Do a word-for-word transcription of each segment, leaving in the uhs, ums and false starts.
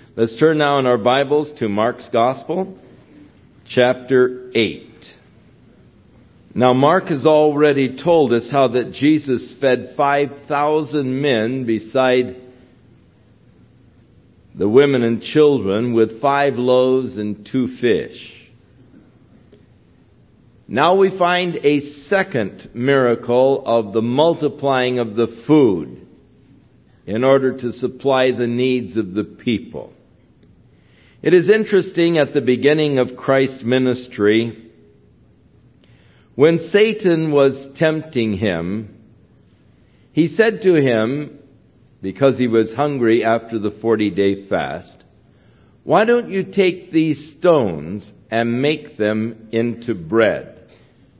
Let's turn now in our Bibles to Mark's Gospel, chapter eight. Now, Mark has already told us how that Jesus fed five thousand men beside the women and children with five loaves and two fish. Now we find a second miracle of the multiplying of the food in order to supply the needs of the people. It is interesting at the beginning of Christ's ministry, when Satan was tempting him, he said to him, because he was hungry after the forty-day fast, "Why don't you take these stones and make them into bread?"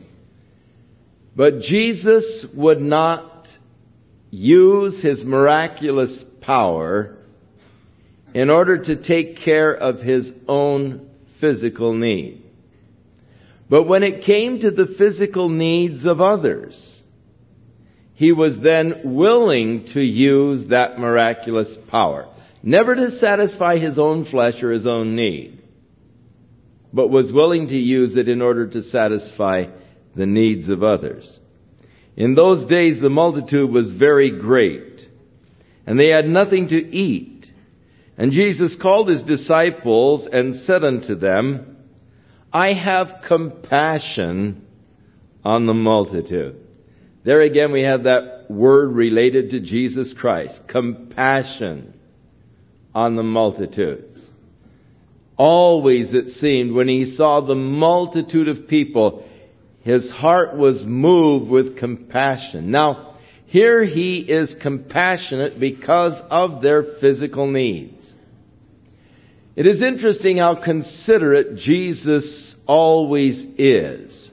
But Jesus would not use his miraculous power in order to take care of his own physical need. But when it came to the physical needs of others, he was then willing to use that miraculous power. Never to satisfy his own flesh or his own need, but was willing to use it in order to satisfy the needs of others. In those days the multitude was very great, and they had nothing to eat. And Jesus called his disciples and said unto them, "I have compassion on the multitude." There again we have that word related to Jesus Christ. Compassion on the multitudes. Always it seemed when he saw the multitude of people, his heart was moved with compassion. Now, here he is compassionate because of their physical needs. It is interesting how considerate Jesus always is.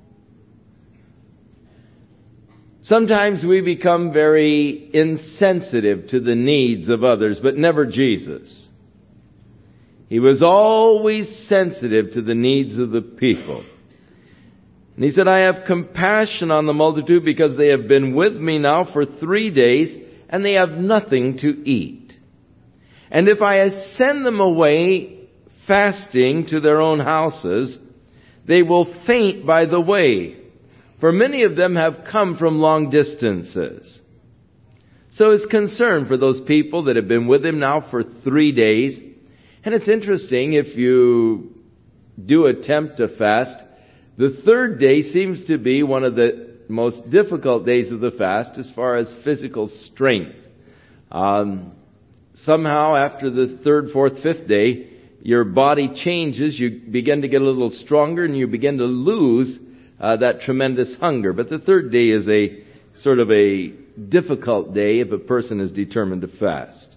Sometimes we become very insensitive to the needs of others, but never Jesus. He was always sensitive to the needs of the people. And he said, "I have compassion on the multitude because they have been with me now for three days and they have nothing to eat. And if I send them away fasting to their own houses, they will faint by the way, for many of them have come from long distances." So his concern for those people that have been with him now for three days. And it's interesting, if you do attempt to fast, the third day seems to be one of the most difficult days of the fast as far as physical strength. Um, somehow after the third, fourth, fifth day, your body changes. You begin to get a little stronger and you begin to lose uh, that tremendous hunger. But the third day is a sort of a difficult day if a person is determined to fast.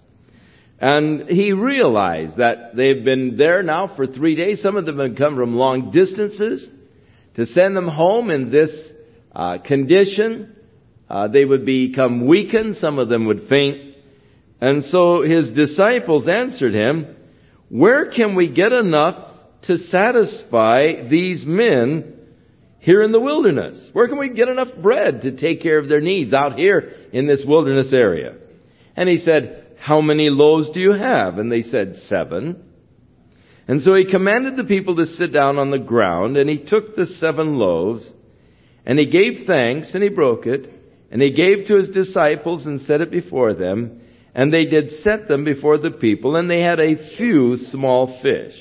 And he realized that they've been there now for three days. Some of them have come from long distances. To send them home in this uh, condition, uh, they would become weakened. Some of them would faint. And so his disciples answered him, "Where can we get enough to satisfy these men here in the wilderness? Where can we get enough bread to take care of their needs out here in this wilderness area?" And he said, "How many loaves do you have?" And they said, "Seven." And so he commanded the people to sit down on the ground, and he took the seven loaves, and he gave thanks, and he broke it, and he gave to his disciples and set it before them, and they did set them before the people, and they had a few small fish.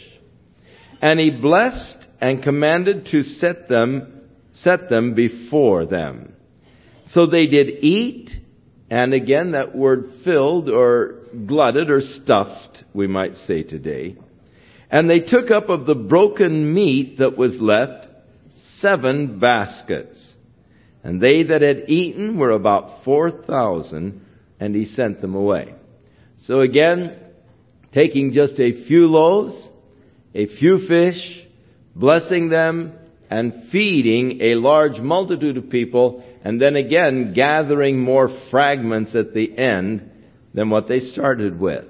And he blessed and commanded to set them, set them before them. So they did eat, and again that word filled or glutted or stuffed, we might say today. And they took up of the broken meat that was left seven baskets. And they that had eaten were about four thousand, and he sent them away. So again, taking just a few loaves, a few fish, blessing them, and feeding a large multitude of people, and then again gathering more fragments at the end than what they started with.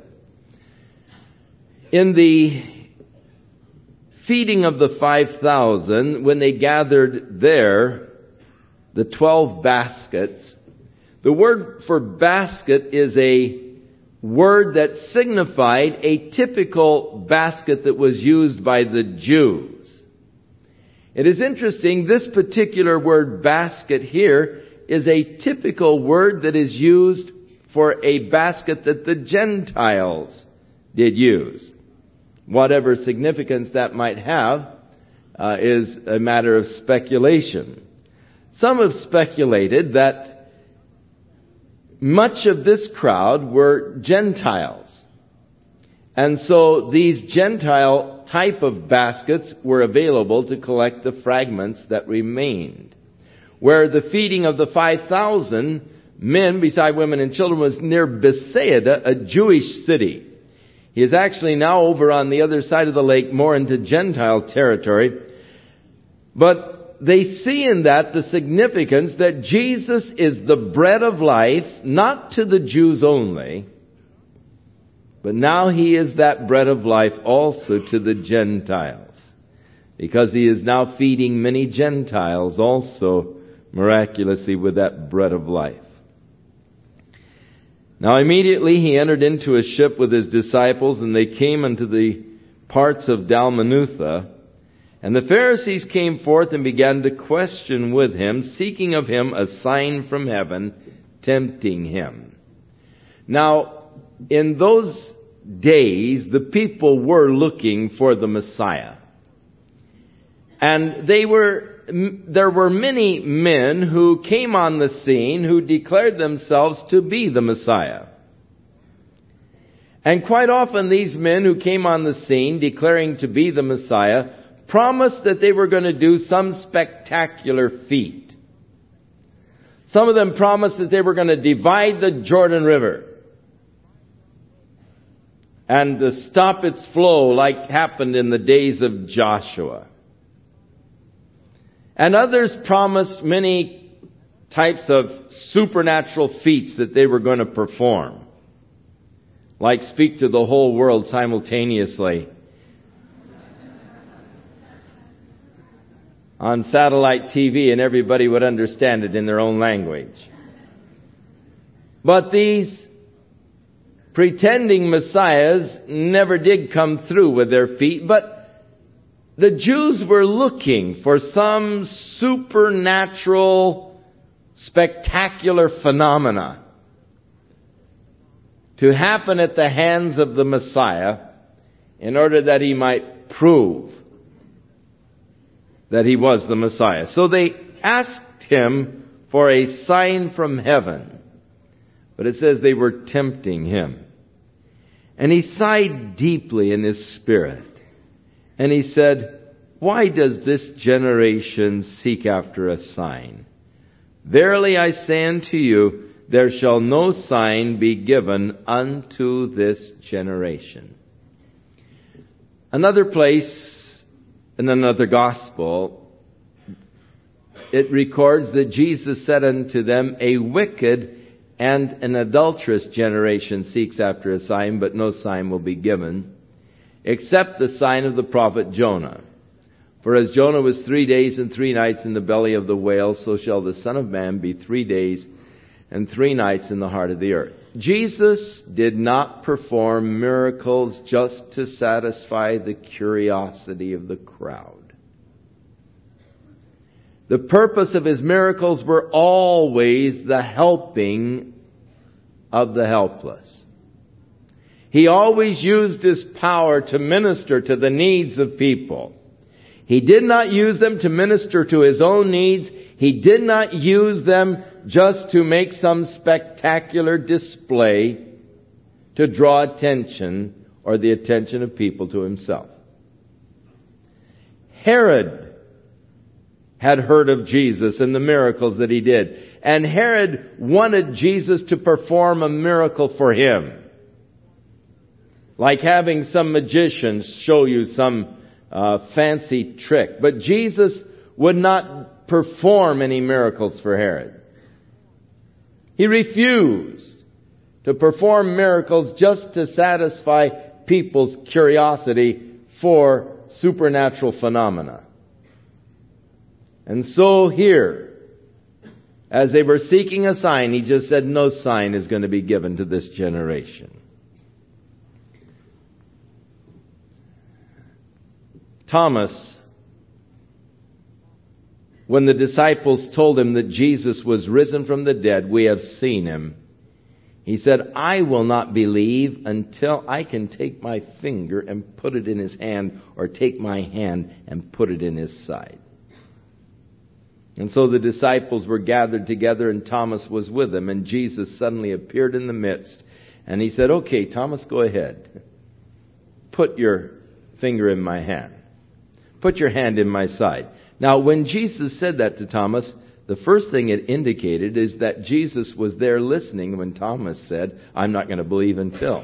In the feeding of the five thousand, when they gathered there, the twelve baskets, the word for basket is a word that signified a typical basket that was used by the Jews. It is interesting, this particular word basket here is a typical word that is used for a basket that the Gentiles did use. Whatever significance that might have uh, is a matter of speculation. Some have speculated that much of this crowd were Gentiles. And so these Gentile type of baskets were available to collect the fragments that remained. Where the feeding of the five thousand men, beside women and children, was near Bethsaida, a Jewish city. He is actually now over on the other side of the lake, more into Gentile territory. But they see in that the significance that Jesus is the bread of life, not to the Jews only, but now He is that bread of life also to the Gentiles, because He is now feeding many Gentiles also miraculously with that bread of life. Now immediately He entered into a ship with His disciples, and they came unto the parts of Dalmanutha. And the Pharisees came forth and began to question with Him, seeking of Him a sign from heaven, tempting Him. Now, in those days, the people were looking for the Messiah. And they were, there were many men who came on the scene who declared themselves to be the Messiah. And quite often these men who came on the scene declaring to be the Messiah promised that they were going to do some spectacular feat. Some of them promised that they were going to divide the Jordan River and to stop its flow like happened in the days of Joshua. And others promised many types of supernatural feats that they were going to perform, like speak to the whole world simultaneously on satellite T V, and everybody would understand it in their own language. But these pretending messiahs never did come through with their feet, but the Jews were looking for some supernatural, spectacular phenomena to happen at the hands of the Messiah in order that He might prove that He was the Messiah. So they asked Him for a sign from heaven. But it says they were tempting Him. And He sighed deeply in His spirit. And He said, "Why does this generation seek after a sign? Verily I say unto you, there shall no sign be given unto this generation." Another place, in another gospel, it records that Jesus said unto them, "A wicked and an adulterous generation seeks after a sign, but no sign will be given, except the sign of the prophet Jonah. For as Jonah was three days and three nights in the belly of the whale, so shall the Son of Man be three days and three nights in the heart of the earth." Jesus did not perform miracles just to satisfy the curiosity of the crowd. The purpose of His miracles were always the helping of the helpless. He always used His power to minister to the needs of people. He did not use them to minister to His own needs. He did not use them just to make some spectacular display to draw attention or the attention of people to Himself. Herod had heard of Jesus and the miracles that He did. And Herod wanted Jesus to perform a miracle for him. Like having some magicians show you some uh, fancy trick. But Jesus would not perform any miracles for Herod. He refused to perform miracles just to satisfy people's curiosity for supernatural phenomena. And so here, as they were seeking a sign, He just said no sign is going to be given to this generation. Thomas, when the disciples told him that Jesus was risen from the dead, we have seen him. He said, I will not believe until I can take my finger and put it in his hand, or take my hand and put it in his side. And so the disciples were gathered together, and Thomas was with them, and Jesus suddenly appeared in the midst. And he said, okay, Thomas, go ahead. Put your finger in my hand. Put your hand in my side. Now, when Jesus said that to Thomas, the first thing it indicated is that Jesus was there listening when Thomas said, I'm not going to believe until.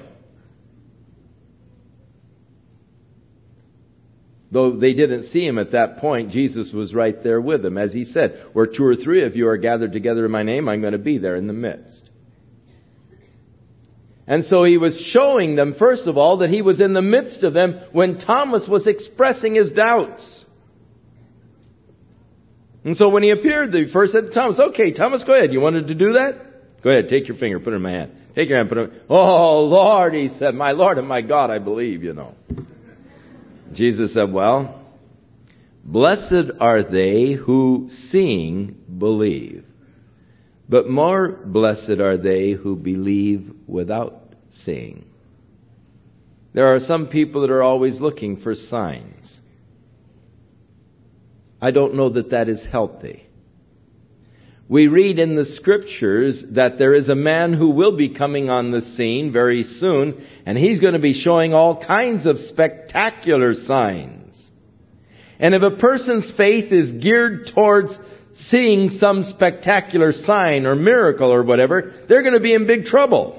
Though they didn't see him at that point, Jesus was right there with them. As he said, where two or three of you are gathered together in my name, I'm going to be there in the midst. And so he was showing them, first of all, that he was in the midst of them when Thomas was expressing his doubts. And so when he appeared, he first said to Thomas, okay, Thomas, go ahead. You wanted to do that? Go ahead, take your finger, put it in my hand. Take your hand, put it in. Oh, Lord, he said, my Lord and my God, I believe, you know. Jesus said, well, blessed are they who seeing believe. But more blessed are they who believe without seeing. There are some people that are always looking for signs. I don't know that that is healthy. We read in the Scriptures that there is a man who will be coming on the scene very soon, and he's going to be showing all kinds of spectacular signs. And if a person's faith is geared towards seeing some spectacular sign or miracle or whatever, they're going to be in big trouble.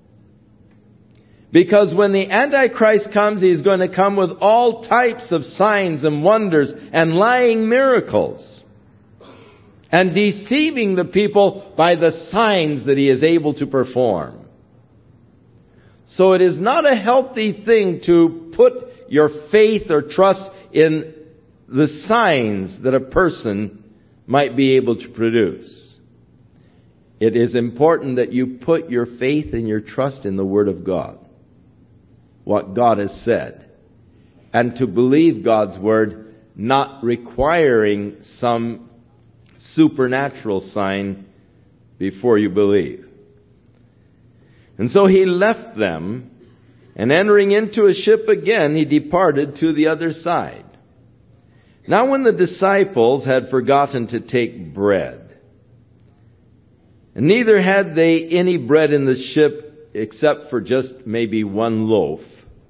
Because when the Antichrist comes, he's going to come with all types of signs and wonders and lying miracles, and deceiving the people by the signs that he is able to perform. So it is not a healthy thing to put your faith or trust in the signs that a person might be able to produce. It is important that you put your faith and your trust in the Word of God, what God has said, and to believe God's Word, not requiring some supernatural sign before you believe. And so he left them, and entering into a ship again, he departed to the other side. Now when the disciples had forgotten to take bread, and neither had they any bread in the ship except for just maybe one loaf,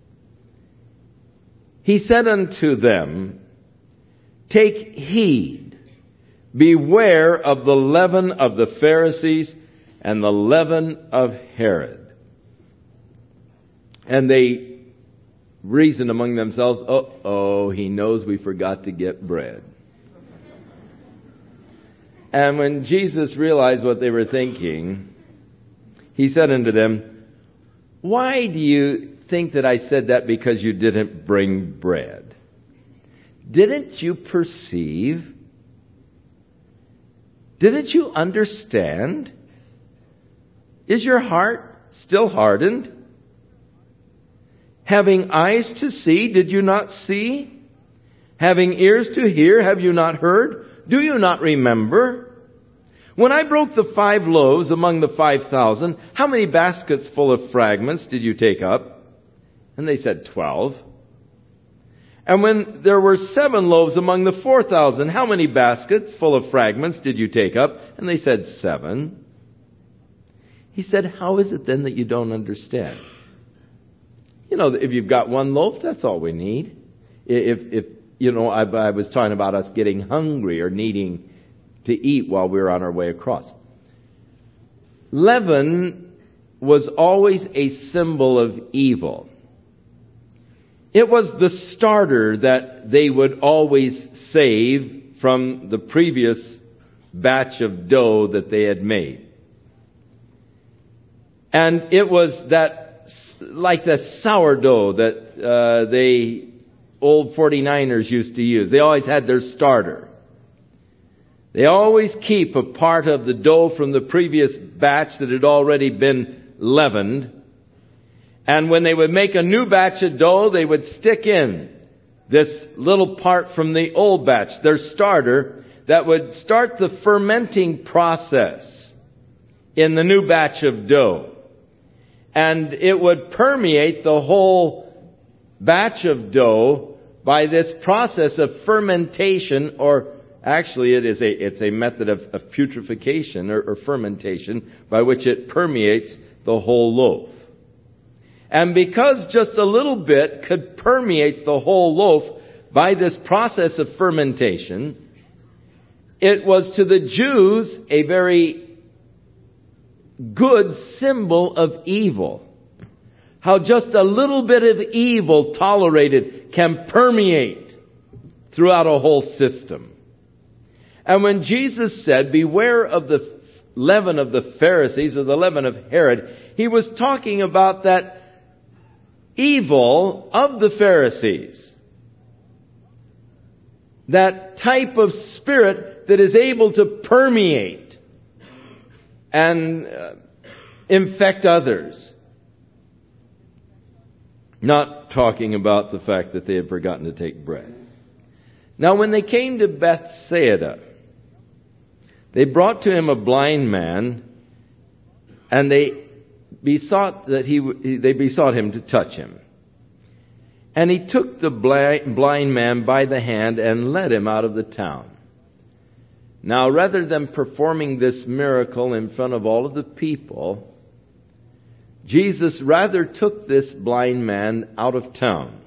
he said unto them, take heed. Beware of the leaven of the Pharisees and the leaven of Herod. And they reasoned among themselves, uh-oh, he knows we forgot to get bread. And when Jesus realized what they were thinking, he said unto them, why do you think that I said that because you didn't bring bread? Didn't you perceive? Didn't you understand? Is your heart still hardened? Having eyes to see, did you not see? Having ears to hear, have you not heard? Do you not remember? When I broke the five loaves among the five thousand, how many baskets full of fragments did you take up? And they said, twelve. And when there were seven loaves among the four thousand, how many baskets full of fragments did you take up? And they said, seven. He said, how is it then that you don't understand? You know, if you've got one loaf, that's all we need. If, if you know, I, I was talking about us getting hungry or needing to eat while we were on our way across. Leaven was always a symbol of evil. It was the starter that they would always save from the previous batch of dough that they had made. And it was that, like the sourdough that uh, they, old forty-niners used to use. They always had their starter. They always keep a part of the dough from the previous batch that had already been leavened. And when they would make a new batch of dough, they would stick in this little part from the old batch, their starter, that would start the fermenting process in the new batch of dough. And it would permeate the whole batch of dough by this process of fermentation, or actually it is a, it's a method of, of putrefaction or, or fermentation by which it permeates the whole loaf. And because just a little bit could permeate the whole loaf by this process of fermentation, it was to the Jews a very good symbol of evil. How just a little bit of evil tolerated can permeate throughout a whole system. And when Jesus said, beware of the leaven of the Pharisees or the leaven of Herod, he was talking about that evil of the Pharisees. That type of spirit that is able to permeate and uh, infect others. Not talking about the fact that they had forgotten to take bread. Now when they came to Bethsaida, they brought to him a blind man, and they besought that he they besought him to touch him. And he took the blind man by the hand and led him out of the town. Now, rather than performing this miracle in front of all of the people, Jesus rather took this blind man out of town.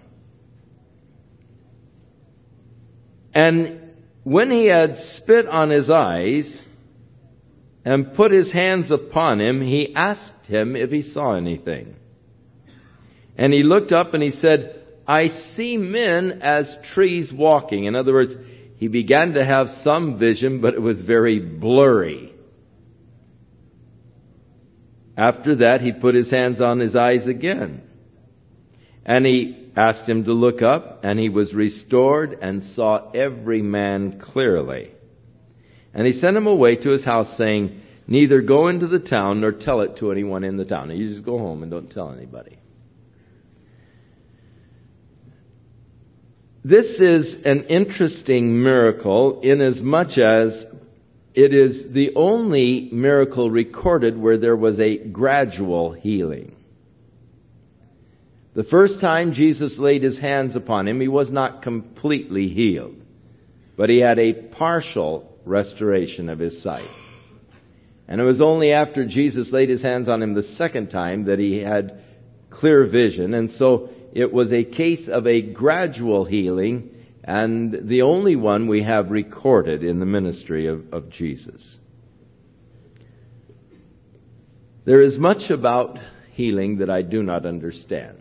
And when he had spit on his eyes and put his hands upon him, he asked him if he saw anything. And he looked up and he said, I see men as trees walking. In other words, he began to have some vision, but it was very blurry. After that, he put his hands on his eyes again. And he asked him to look up, and he was restored and saw every man clearly. And he sent him away to his house, saying, neither go into the town nor tell it to anyone in the town. Now, you just go home and don't tell anybody. This is an interesting miracle inasmuch as it is the only miracle recorded where there was a gradual healing. The first time Jesus laid his hands upon him, he was not completely healed, but he had a partial restoration of his sight. And it was only after Jesus laid his hands on him the second time that he had clear vision. And so it was a case of a gradual healing, and the only one we have recorded in the ministry of, of Jesus. There is much about healing that I do not understand.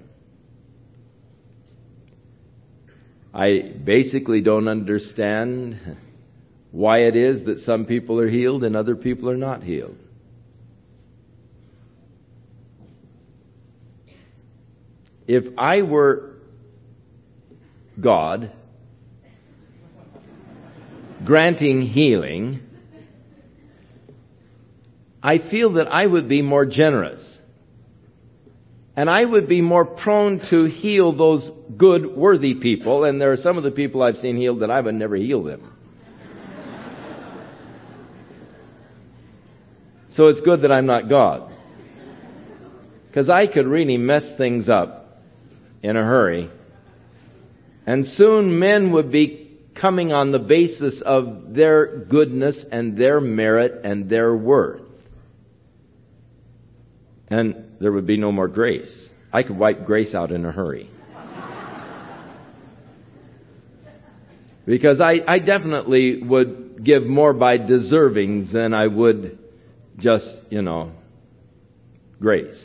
I basically don't understand why it is that some people are healed and other people are not healed. If I were God granting healing, I feel that I would be more generous. And I would be more prone to heal those good, worthy people. And there are some of the people I've seen healed that I would never heal them. So it's good that I'm not God. Because I could really mess things up in a hurry. And soon men would be coming on the basis of their goodness and their merit and their worth. And there would be no more grace. I could wipe grace out in a hurry. Because I, I definitely would give more by deservings than I would just, you know, grace.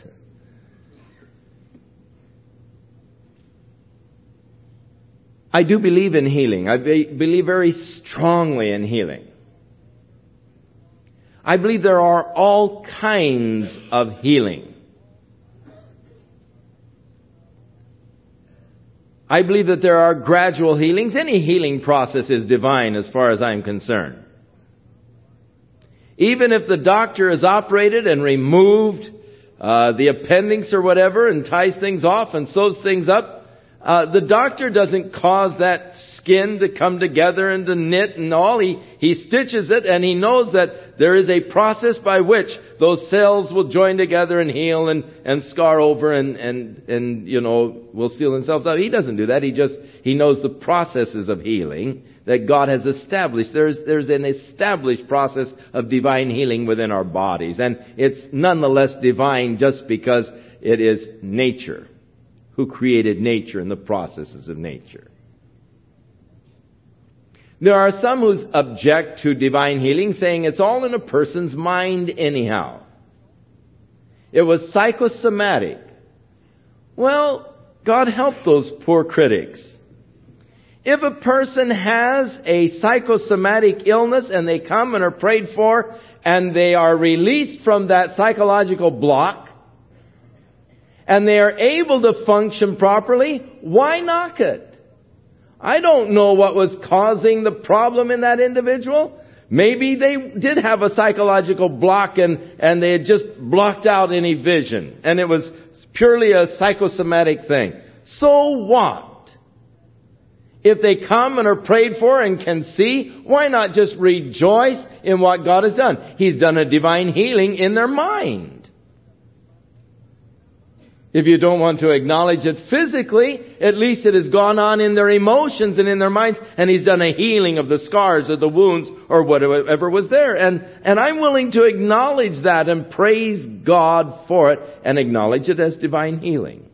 I do believe in healing. I be, believe very strongly in healing. I believe there are all kinds of healing. I believe that there are gradual healings. Any healing process is divine as far as I'm concerned. Even if the doctor has operated and removed uh, the appendix or whatever and ties things off and sews things up, Uh, the doctor doesn't cause that skin to come together and to knit and all. He, he stitches it, and he knows that there is a process by which those cells will join together and heal and, and scar over and, and, and, you know, will seal themselves up. He doesn't do that. He just, he knows the processes of healing that God has established. There's, there's an established process of divine healing within our bodies. And it's nonetheless divine just because it is nature. Who created nature and the processes of nature. There are some who object to divine healing, saying it's all in a person's mind anyhow. It was psychosomatic. Well, God help those poor critics. If a person has a psychosomatic illness and they come and are prayed for and they are released from that psychological block, and they are able to function properly, why knock it? I don't know what was causing the problem in that individual. Maybe they did have a psychological block and, and they had just blocked out any vision. And it was purely a psychosomatic thing. So what? If they come and are prayed for and can see, why not just rejoice in what God has done? He's done a divine healing in their mind. If you don't want to acknowledge it physically, at least it has gone on in their emotions and in their minds, and He's done a healing of the scars or the wounds or whatever was there. And, and I'm willing to acknowledge that and praise God for it and acknowledge it as divine healing.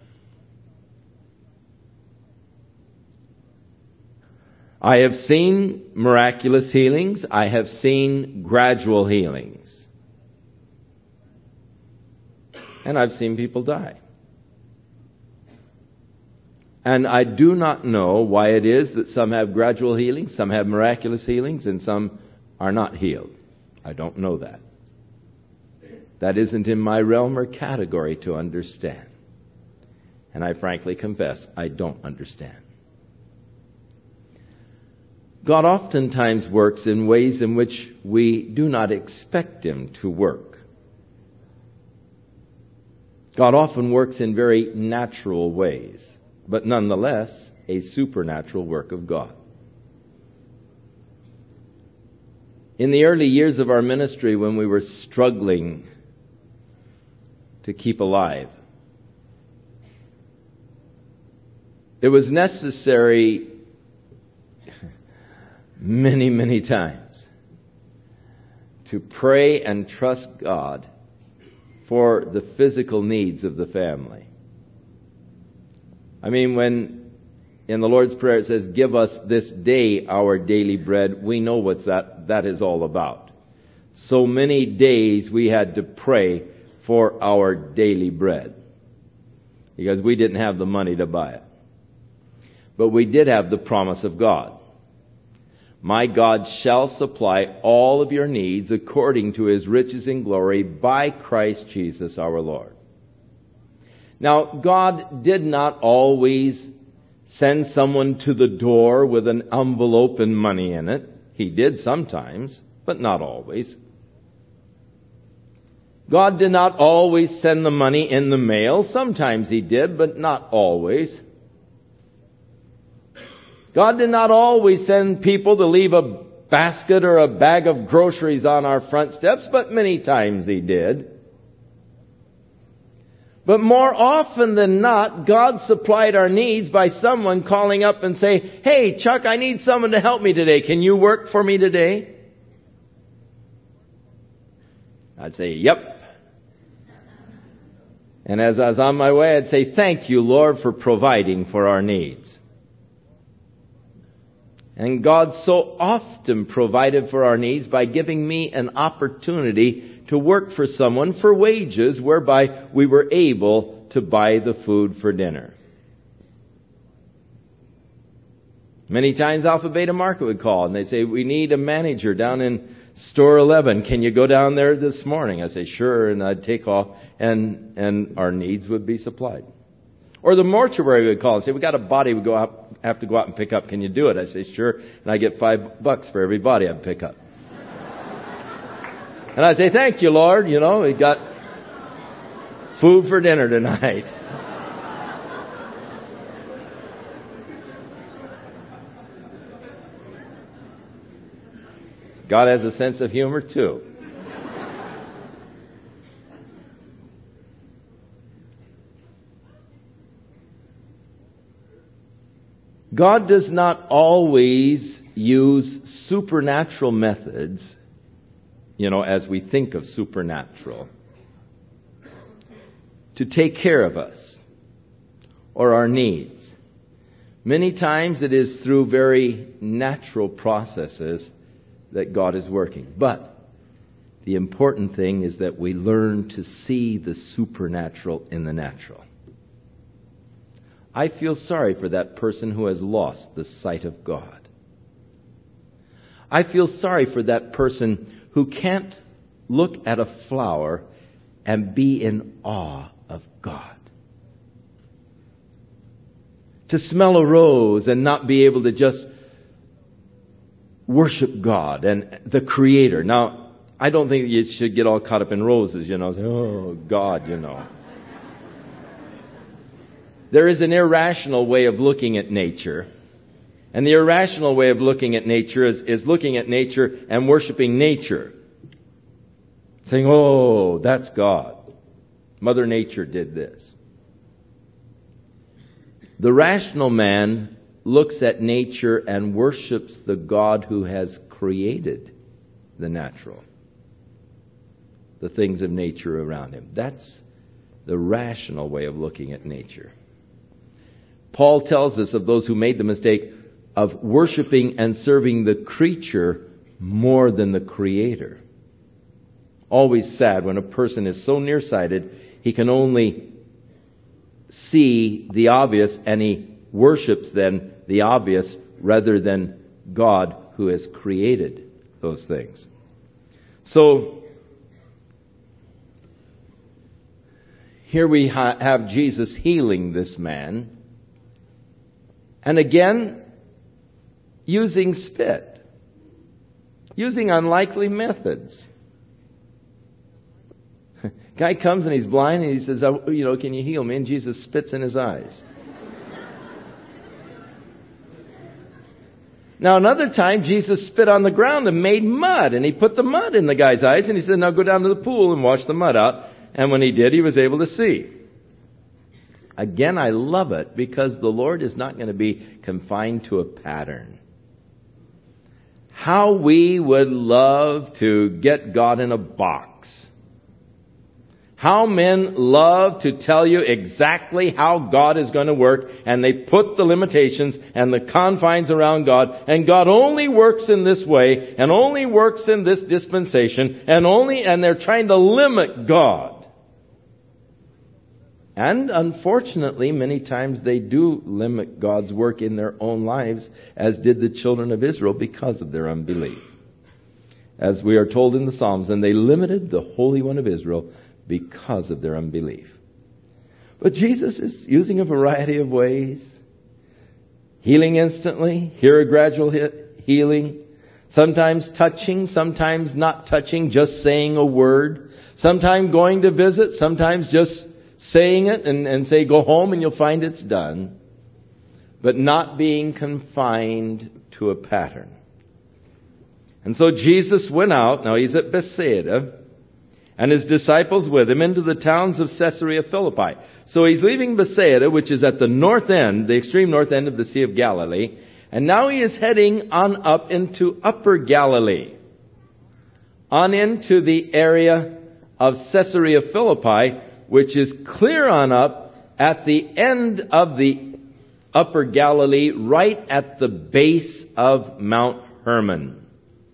I have seen miraculous healings. I have seen gradual healings. And I've seen people die. And I do not know why it is that some have gradual healings, some have miraculous healings, and some are not healed. I don't know that. That isn't in my realm or category to understand. And I frankly confess, I don't understand. God oftentimes works in ways in which we do not expect Him to work. God often works in very natural ways, but nonetheless, a supernatural work of God. In the early years of our ministry, when we were struggling to keep alive, it was necessary many, many times to pray and trust God for the physical needs of the family. I mean, when in the Lord's Prayer it says, "Give us this day our daily bread," we know what that, that is all about. So many days we had to pray for our daily bread because we didn't have the money to buy it. But we did have the promise of God. My God shall supply all of your needs according to His riches in glory by Christ Jesus our Lord. Now, God did not always send someone to the door with an envelope and money in it. He did sometimes, but not always. God did not always send the money in the mail. Sometimes He did, but not always. God did not always send people to leave a basket or a bag of groceries on our front steps, but many times He did. But more often than not, God supplied our needs by someone calling up and saying, "Hey, Chuck, I need someone to help me today. Can you work for me today?" I'd say, "Yep." And as I was on my way, I'd say, "Thank you, Lord, for providing for our needs." And God so often provided for our needs by giving me an opportunity to work for someone for wages whereby we were able to buy the food for dinner. Many times Alpha Beta Market would call and they'd say, "We need a manager down in store eleven. Can you go down there this morning?" I'd say, "Sure," and I'd take off and, and our needs would be supplied. Or the mortuary would call and say, "We got a body we go out, have to go out and pick up. Can you do it?" I say, "Sure." And I get five bucks for every body I pick up. And I say, "Thank you, Lord. You know, we got food for dinner tonight." God has a sense of humor too. God does not always use supernatural methods, you know, as we think of supernatural, to take care of us or our needs. Many times it is through very natural processes that God is working. But the important thing is that we learn to see the supernatural in the natural. I feel sorry for that person who has lost the sight of God. I feel sorry for that person who can't look at a flower and be in awe of God. To smell a rose and not be able to just worship God and the Creator. Now, I don't think you should get all caught up in roses, you know. Say, oh, God, you know. There is an irrational way of looking at nature. And the irrational way of looking at nature is, is looking at nature and worshiping nature. Saying, oh, that's God. Mother Nature did this. The rational man looks at nature and worships the God who has created the natural, the things of nature around him. That's the rational way of looking at nature. Paul tells us of those who made the mistake of worshiping and serving the creature more than the Creator. Always sad when a person is so nearsighted, he can only see the obvious and he worships then the obvious rather than God who has created those things. So, here we ha- have Jesus healing this man. And again, using spit. Using unlikely methods. Guy comes and he's blind and he says, oh, you know, can you heal me? And Jesus spits in his eyes. Now another time, Jesus spit on the ground and made mud. And he put the mud in the guy's eyes and he said, now go down to the pool and wash the mud out. And when he did, he was able to see. Again, I love it because the Lord is not going to be confined to a pattern. How we would love to get God in a box. How men love to tell you exactly how God is going to work, and they put the limitations and the confines around God, and God only works in this way, and only works in this dispensation, and only, and they're trying to limit God. And unfortunately, many times they do limit God's work in their own lives, as did the children of Israel because of their unbelief. As we are told in the Psalms, and they limited the Holy One of Israel because of their unbelief. But Jesus is using a variety of ways. Healing instantly, here a gradual healing, sometimes touching, sometimes not touching, just saying a word, sometimes going to visit, sometimes just saying it and, and say, go home and you'll find it's done. But not being confined to a pattern. And so Jesus went out, now he's at Bethsaida, and his disciples with him into the towns of Caesarea Philippi. So he's leaving Bethsaida, which is at the north end, the extreme north end of the Sea of Galilee. And now he is heading on up into Upper Galilee. On into the area of Caesarea Philippi, which is clear on up at the end of the Upper Galilee, right at the base of Mount Hermon.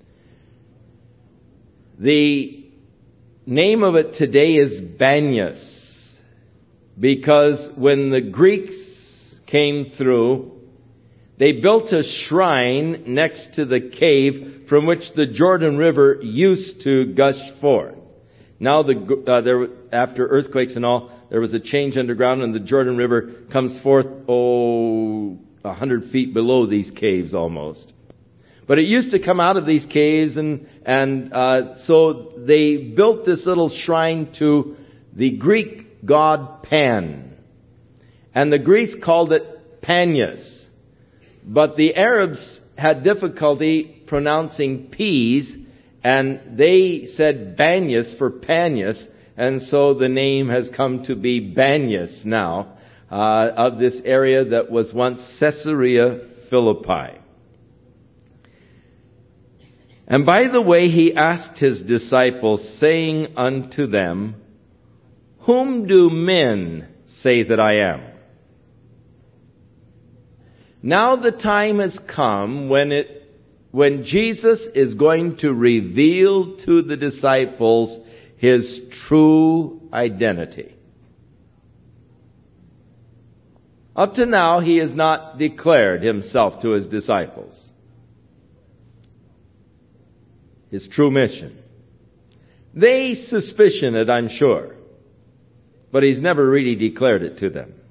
The name of it today is Banyas, because when the Greeks came through, they built a shrine next to the cave from which the Jordan River used to gush forth. Now, the, uh, there, after earthquakes and all, there was a change underground, and the Jordan River comes forth, oh, a hundred feet below these caves almost. But it used to come out of these caves, and and uh, so they built this little shrine to the Greek god Pan, and the Greeks called it Panias. But the Arabs had difficulty pronouncing P's, And they said Banias for Panias, and so the name has come to be Banias now, uh, of this area that was once Caesarea Philippi. And by the way, he asked his disciples, saying unto them, Whom do men say that I am? Now the time has come when it when Jesus is going to reveal to the disciples his true identity. Up to now, he has not declared himself to his disciples. His true mission. They suspicion it, I'm sure, but he's never really declared it to them.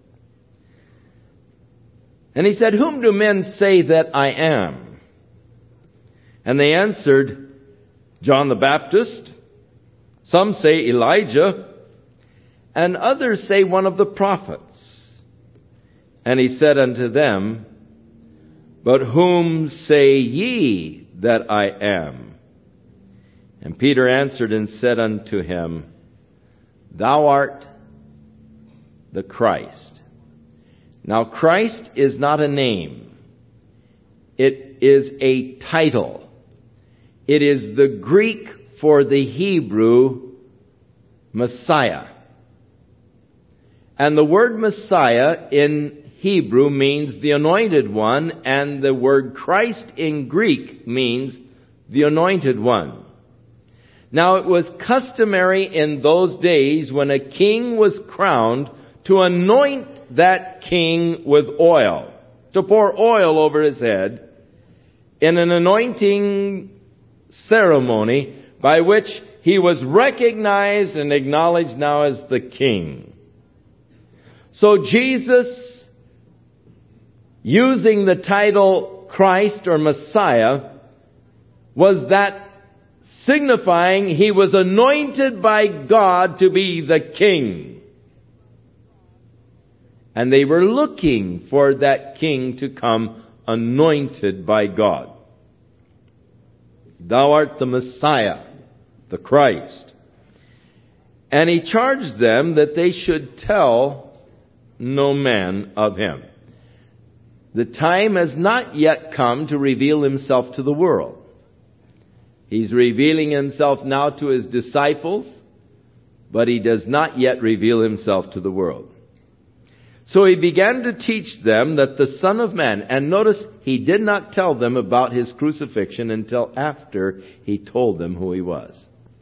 And he said, Whom do men say that I am? And they answered, John the Baptist. Some say Elijah. And others say one of the prophets. And he said unto them, But whom say ye that I am? And Peter answered and said unto him, Thou art the Christ. Now Christ is not a name. It is a title. It is the Greek for the Hebrew Messiah. And the word Messiah in Hebrew means the anointed one, and the word Christ in Greek means the anointed one. Now it was customary in those days when a king was crowned to anoint that king with oil, to pour oil over his head in an anointing ceremony by which he was recognized and acknowledged now as the king. So Jesus, using the title Christ or Messiah, was that signifying he was anointed by God to be the king. And they were looking for that king to come anointed by God. Thou art the Messiah, the Christ. And he charged them that they should tell no man of him. The time has not yet come to reveal himself to the world. He's revealing himself now to his disciples, but he does not yet reveal himself to the world. So he began to teach them that the Son of Man, and notice he did not tell them about his crucifixion until after he told them who he was.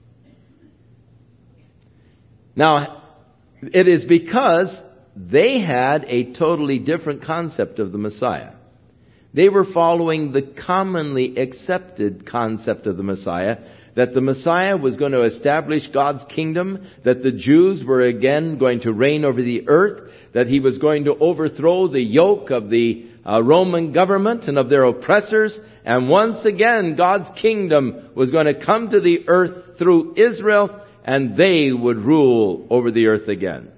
Now, it is because they had a totally different concept of the Messiah. They were following the commonly accepted concept of the Messiah, that the Messiah was going to establish God's kingdom, that the Jews were again going to reign over the earth, that he was going to overthrow the yoke of the uh, Roman government and of their oppressors, and once again God's kingdom was going to come to the earth through Israel, and they would rule over the earth again.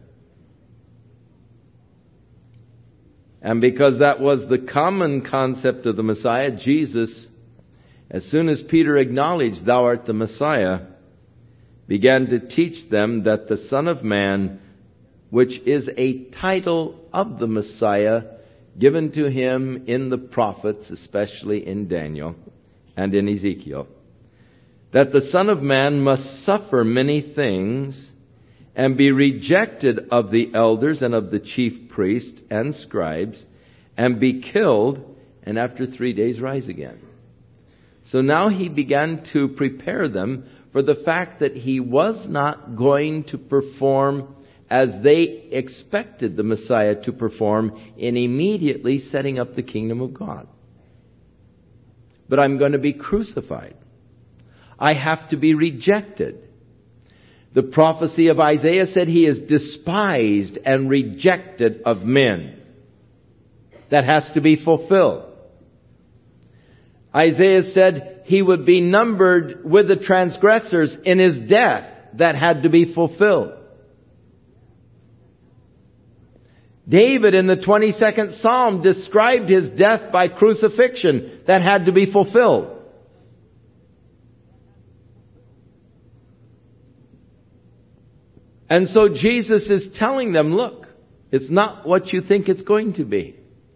And because that was the common concept of the Messiah, Jesus, as soon as Peter acknowledged, Thou art the Messiah, began to teach them that the Son of Man, which is a title of the Messiah given to him in the prophets, especially in Daniel and in Ezekiel, that the Son of Man must suffer many things and be rejected of the elders and of the chief priests and scribes, and be killed, and after three days rise again. So now he began to prepare them for the fact that he was not going to perform as they expected the Messiah to perform in immediately setting up the kingdom of God. But I'm going to be crucified. I have to be rejected. The prophecy of Isaiah said he is despised and rejected of men. That has to be fulfilled. Isaiah said he would be numbered with the transgressors in his death. That had to be fulfilled. David in the twenty-second Psalm described his death by crucifixion. That had to be fulfilled. And so Jesus is telling them, look, it's not what you think it's going to be.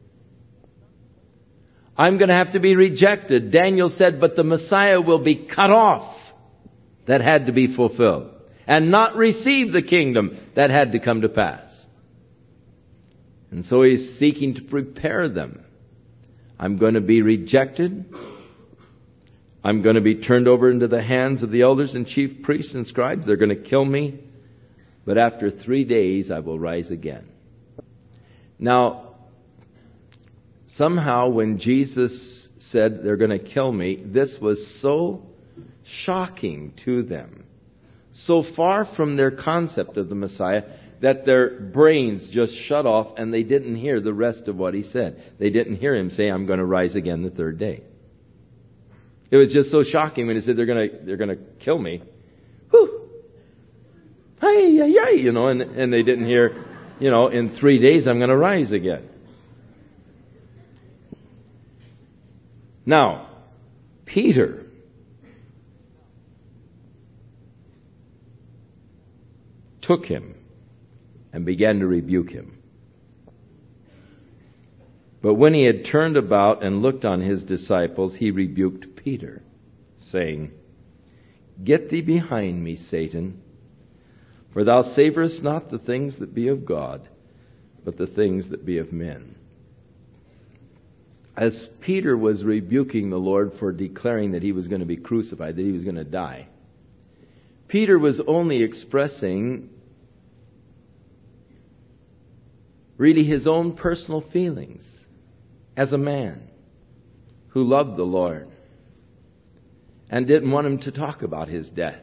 I'm going to have to be rejected. Daniel said, but the Messiah will be cut off. That had to be fulfilled. And not receive the kingdom that had to come to pass. And so he's seeking to prepare them. I'm going to be rejected. I'm going to be turned over into the hands of the elders and chief priests and scribes. They're going to kill me. But after three days, I will rise again. Now, somehow when Jesus said they're going to kill me, this was so shocking to them. So far from their concept of the Messiah that their brains just shut off and they didn't hear the rest of what he said. They didn't hear him say, I'm going to rise again the third day. It was just so shocking when he said, they're going to, they're going to kill me. Whew. Hey, yeah, yeah, you know, and, and they didn't hear, you know, in three days I'm going to rise again. Now, Peter took him and began to rebuke him. But when he had turned about and looked on his disciples, he rebuked Peter, saying, Get thee behind me, Satan, for thou savorest not the things that be of God, but the things that be of men. As Peter was rebuking the Lord for declaring that he was going to be crucified, that he was going to die, Peter was only expressing really his own personal feelings as a man who loved the Lord and didn't want him to talk about his death.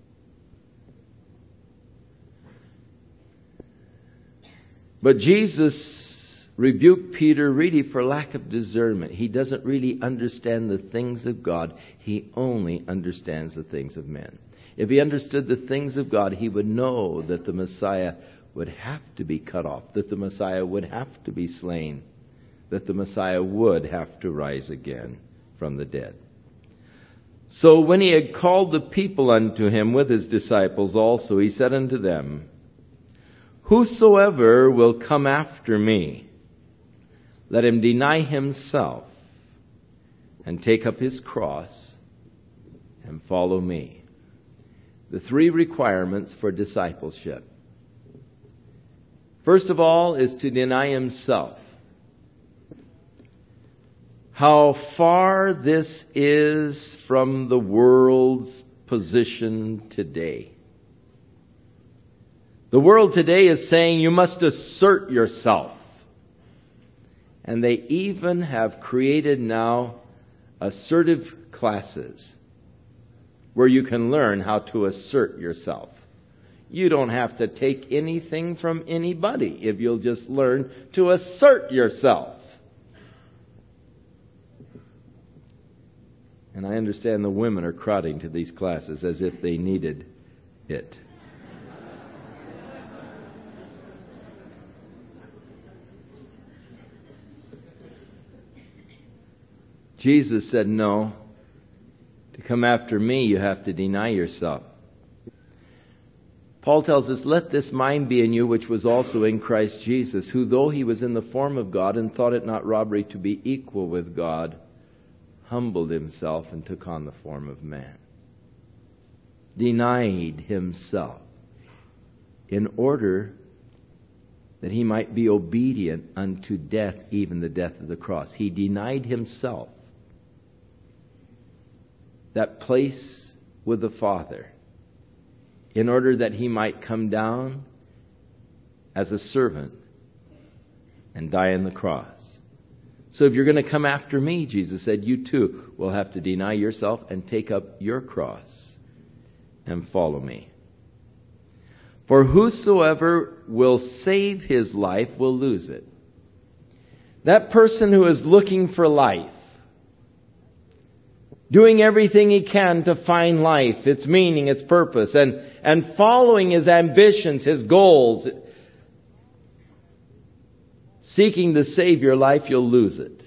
But Jesus rebuked Peter really for lack of discernment. He doesn't really understand the things of God. He only understands the things of men. If he understood the things of God, he would know that the Messiah would have to be cut off, that the Messiah would have to be slain, that the Messiah would have to rise again from the dead. So when he had called the people unto him with his disciples also, he said unto them, Whosoever will come after me, let him deny himself and take up his cross and follow me. The three requirements for discipleship. First of all is to deny himself. How far this is from the world's position today. The world today is saying you must assert yourself. And they even have created now assertive classes where you can learn how to assert yourself. You don't have to take anything from anybody if you'll just learn to assert yourself. And I understand the women are crowding to these classes as if they needed it. Jesus said, no. To come after me, you have to deny yourself. Paul tells us, let this mind be in you, which was also in Christ Jesus, who though he was in the form of God and thought it not robbery to be equal with God, humbled himself and took on the form of man. Denied himself in order that he might be obedient unto death, even the death of the cross. He denied himself that place with the Father in order that he might come down as a servant and die on the cross. So if you're going to come after me, Jesus said, you too will have to deny yourself and take up your cross and follow me. For whosoever will save his life will lose it. That person who is looking for life, doing everything he can to find life, its meaning, its purpose, and, and following his ambitions, his goals, seeking to save your life, you'll lose it.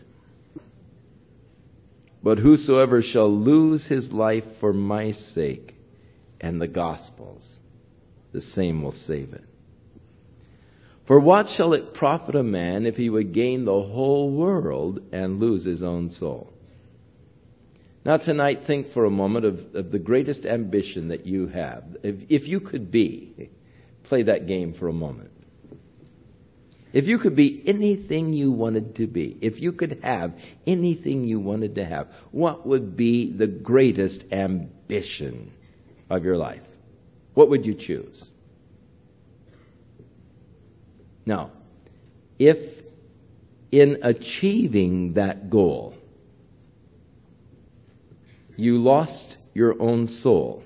But whosoever shall lose his life for my sake and the gospel's, the same will save it. For what shall it profit a man if he would gain the whole world and lose his own soul? Now tonight, think for a moment of, of the greatest ambition that you have. If, if you could be, play that game for a moment. If you could be anything you wanted to be, if you could have anything you wanted to have, what would be the greatest ambition of your life? What would you choose? Now, if in achieving that goal, you lost your own soul,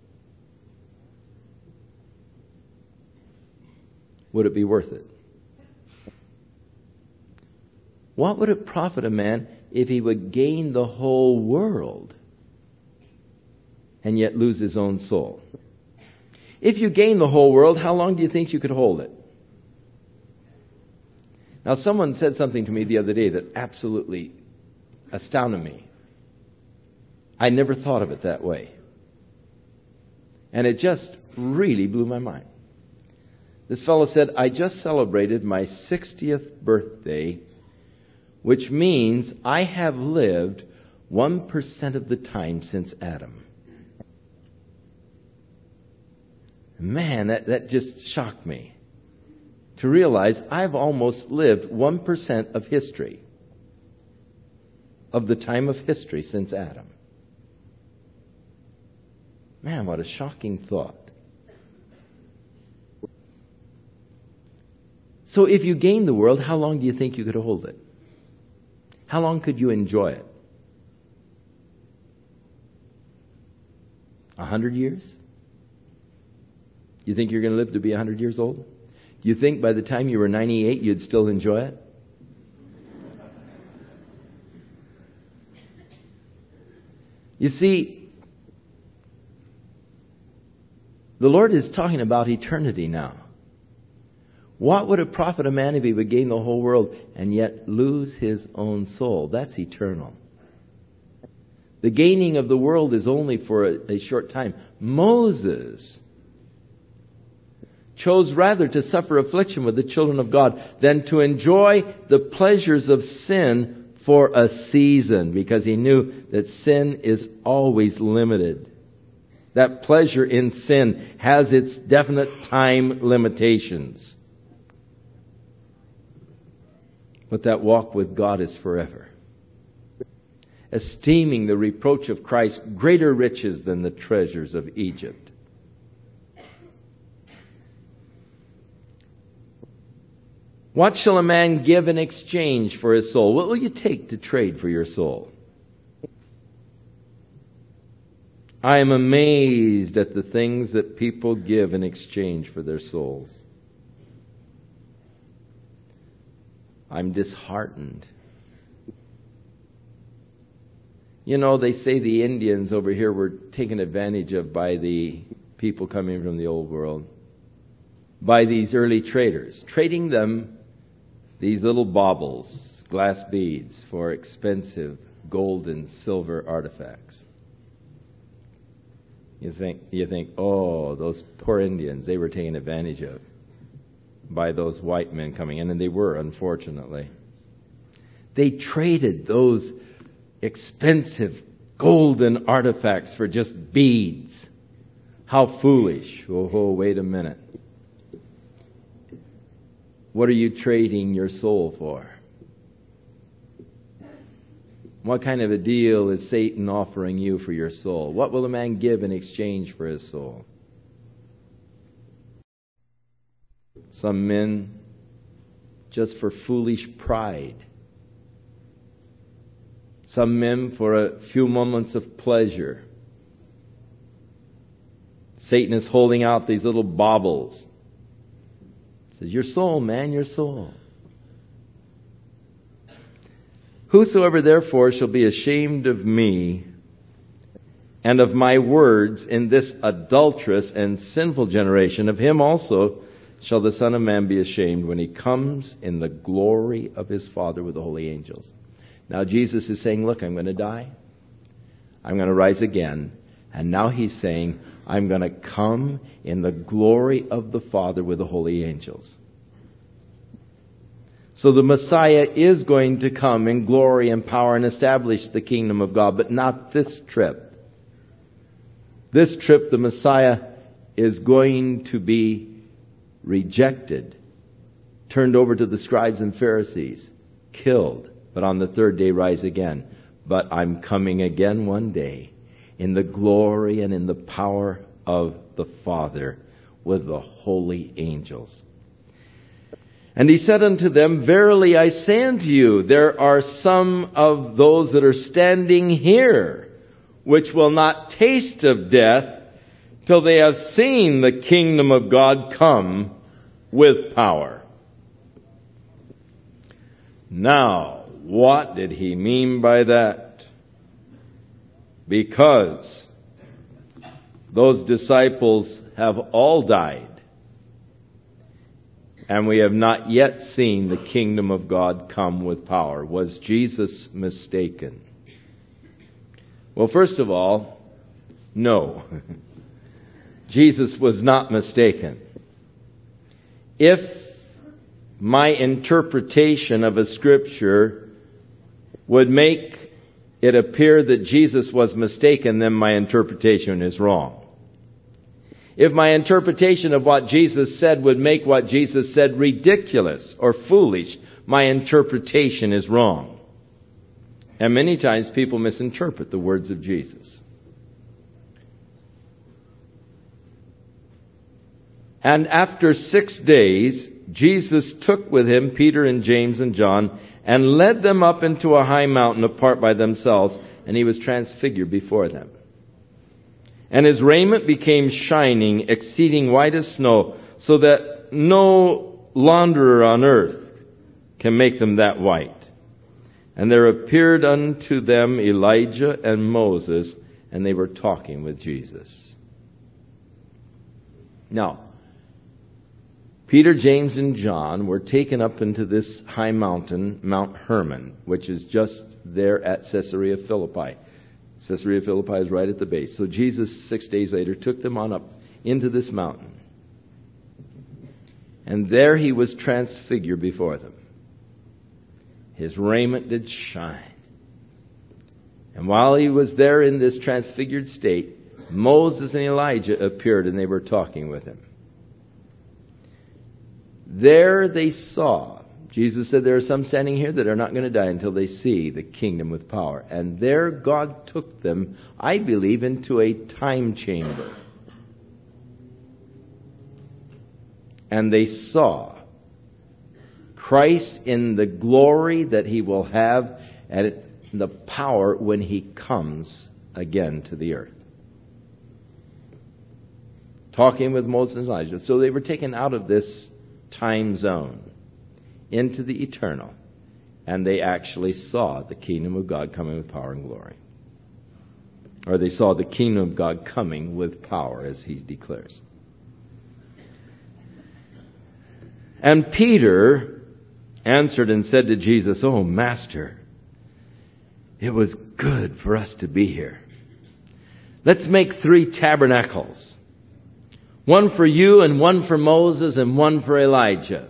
would it be worth it? What would it profit a man if he would gain the whole world and yet lose his own soul? If you gain the whole world, how long do you think you could hold it? Now, someone said something to me the other day that absolutely astounded me. I never thought of it that way. And it just really blew my mind. This fellow said, I just celebrated my sixtieth birthday, which means I have lived one percent of the time since Adam. Man, that, that just shocked me. To realize I've almost lived one percent of history, of the time of history since Adam. Man, what a shocking thought. So if you gained the world, how long do you think you could hold it? How long could you enjoy it? A hundred years? You think you're going to live to be a hundred years old? Do you think by the time you were ninety-eight, you'd still enjoy it? You see, the Lord is talking about eternity now. What would it profit a man if he would gain the whole world and yet lose his own soul? That's eternal. The gaining of the world is only for a, a short time. Moses chose rather to suffer affliction with the children of God than to enjoy the pleasures of sin for a season, because he knew that sin is always limited. That pleasure in sin has its definite time limitations. But that walk with God is forever. Esteeming the reproach of Christ greater riches than the treasures of Egypt. What shall a man give in exchange for his soul? What will you take to trade for your soul? I am amazed at the things that people give in exchange for their souls. I'm disheartened. You know, they say the Indians over here were taken advantage of by the people coming from the old world, by these early traders, trading them these little baubles, glass beads, for expensive gold and silver artifacts. You think, you think, oh, those poor Indians, they were taken advantage of by those white men coming in, and they were, unfortunately. They traded those expensive golden artifacts for just beads. How foolish. Oh, oh, wait a minute. What are you trading your soul for? What kind of a deal is Satan offering you for your soul? What will a man give in exchange for his soul? Some men, just for foolish pride. Some men for a few moments of pleasure. Satan is holding out these little baubles. He says, your soul, man, your soul. Whosoever therefore shall be ashamed of me and of my words in this adulterous and sinful generation, of him also shall the Son of Man be ashamed when he comes in the glory of his Father with the holy angels. Now Jesus is saying, look, I'm going to die. I'm going to rise again. And now he's saying, I'm going to come in the glory of the Father with the holy angels. So the Messiah is going to come in glory and power and establish the kingdom of God, but not this trip. This trip, the Messiah is going to be rejected, turned over to the scribes and Pharisees, killed, but on the third day rise again. But I'm coming again one day in the glory and in the power of the Father with the holy angels. And he said unto them, Verily I say unto you, there are some of those that are standing here which will not taste of death till they have seen the kingdom of God come with power. Now, what did he mean by that? Because those disciples have all died, and we have not yet seen the kingdom of God come with power. Was Jesus mistaken? Well, first of all, no. Jesus was not mistaken. If my interpretation of a scripture would make it appear that Jesus was mistaken, then my interpretation is wrong. If my interpretation of what Jesus said would make what Jesus said ridiculous or foolish, my interpretation is wrong. And many times people misinterpret the words of Jesus. And after six days, Jesus took with him Peter and James and John and led them up into a high mountain apart by themselves, and he was transfigured before them. And his raiment became shining, exceeding white as snow, so that no launderer on earth can make them that white. And there appeared unto them Elijah and Moses, and they were talking with Jesus. Now, Peter, James, and John were taken up into this high mountain, Mount Hermon, which is just there at Caesarea Philippi. Caesarea Philippi is right at the base. So Jesus, six days later, took them on up into this mountain. And there he was transfigured before them. His raiment did shine. And while he was there in this transfigured state, Moses and Elijah appeared, and they were talking with him. There they saw, Jesus said there are some standing here that are not going to die until they see the kingdom with power. And there God took them, I believe, into a time chamber. And they saw Christ in the glory that he will have and the power when he comes again to the earth. Talking with Moses and Elijah. So they were taken out of this time zone into the eternal, and they actually saw the kingdom of God coming with power and glory. Or they saw the kingdom of God coming with power, as he declares. And Peter answered and said to Jesus, "Oh, Master, it was good for us to be here. Let's make three tabernacles. One for you, and one for Moses, and one for Elijah."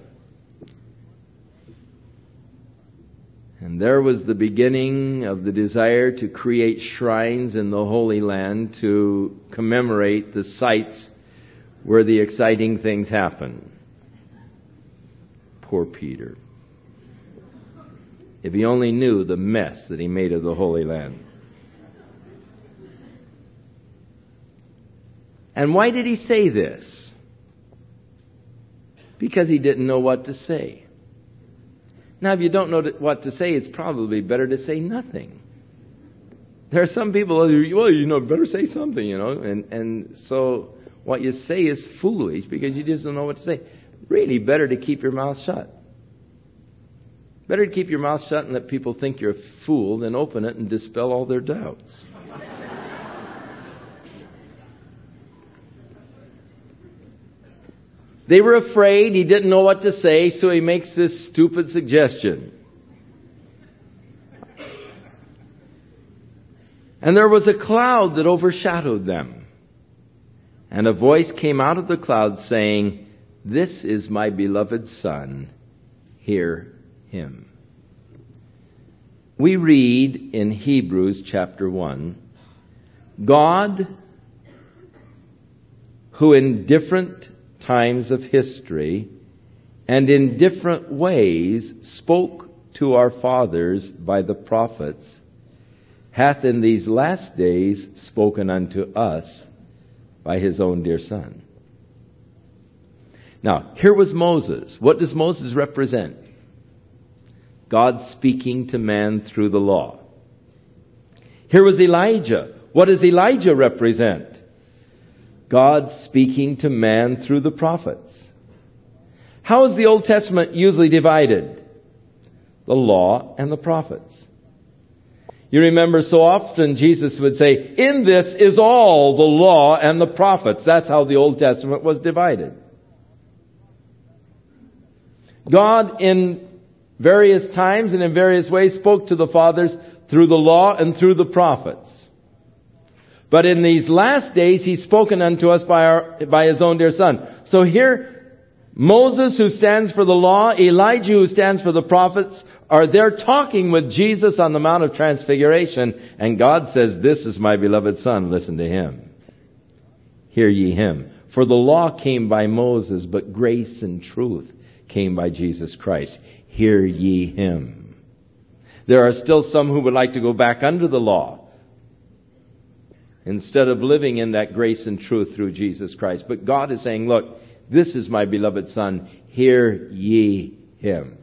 And there was the beginning of the desire to create shrines in the Holy Land to commemorate the sites where the exciting things happen. Poor Peter. If he only knew the mess that he made of the Holy Land. And why did he say this? Because he didn't know what to say. Now, if you don't know what to say, it's probably better to say nothing. There are some people who, well, you know, better say something, you know. And, and so what you say is foolish because you just don't know what to say. Really better to keep your mouth shut. Better to keep your mouth shut and let people think you're a fool than open it and dispel all their doubts. They were afraid. He didn't know what to say, so he makes this stupid suggestion. And there was a cloud that overshadowed them. And a voice came out of the cloud saying, "This is my beloved Son. Hear him." We read in Hebrews chapter one, God, who in different times of history and in different ways spoke to our fathers by the prophets, hath in these last days spoken unto us by his own dear Son. Now, here was Moses. What does Moses represent? God speaking to man through the law. Here was Elijah. What does Elijah represent? God speaking to man through the prophets. How is the Old Testament usually divided? The law and the prophets. You remember so often Jesus would say, "In this is all the law and the prophets." That's how the Old Testament was divided. God in various times and in various ways spoke to the fathers through the law and through the prophets. But in these last days, He's spoken unto us by our, by His own dear Son. So here, Moses, who stands for the law, Elijah, who stands for the prophets, are there talking with Jesus on the Mount of Transfiguration. And God says, "This is my beloved Son, listen to Him. Hear ye Him. For the law came by Moses, but grace and truth came by Jesus Christ. Hear ye Him." There are still some who would like to go back under the law instead of living in that grace and truth through Jesus Christ. But God is saying, look, this is my beloved Son. Hear ye Him.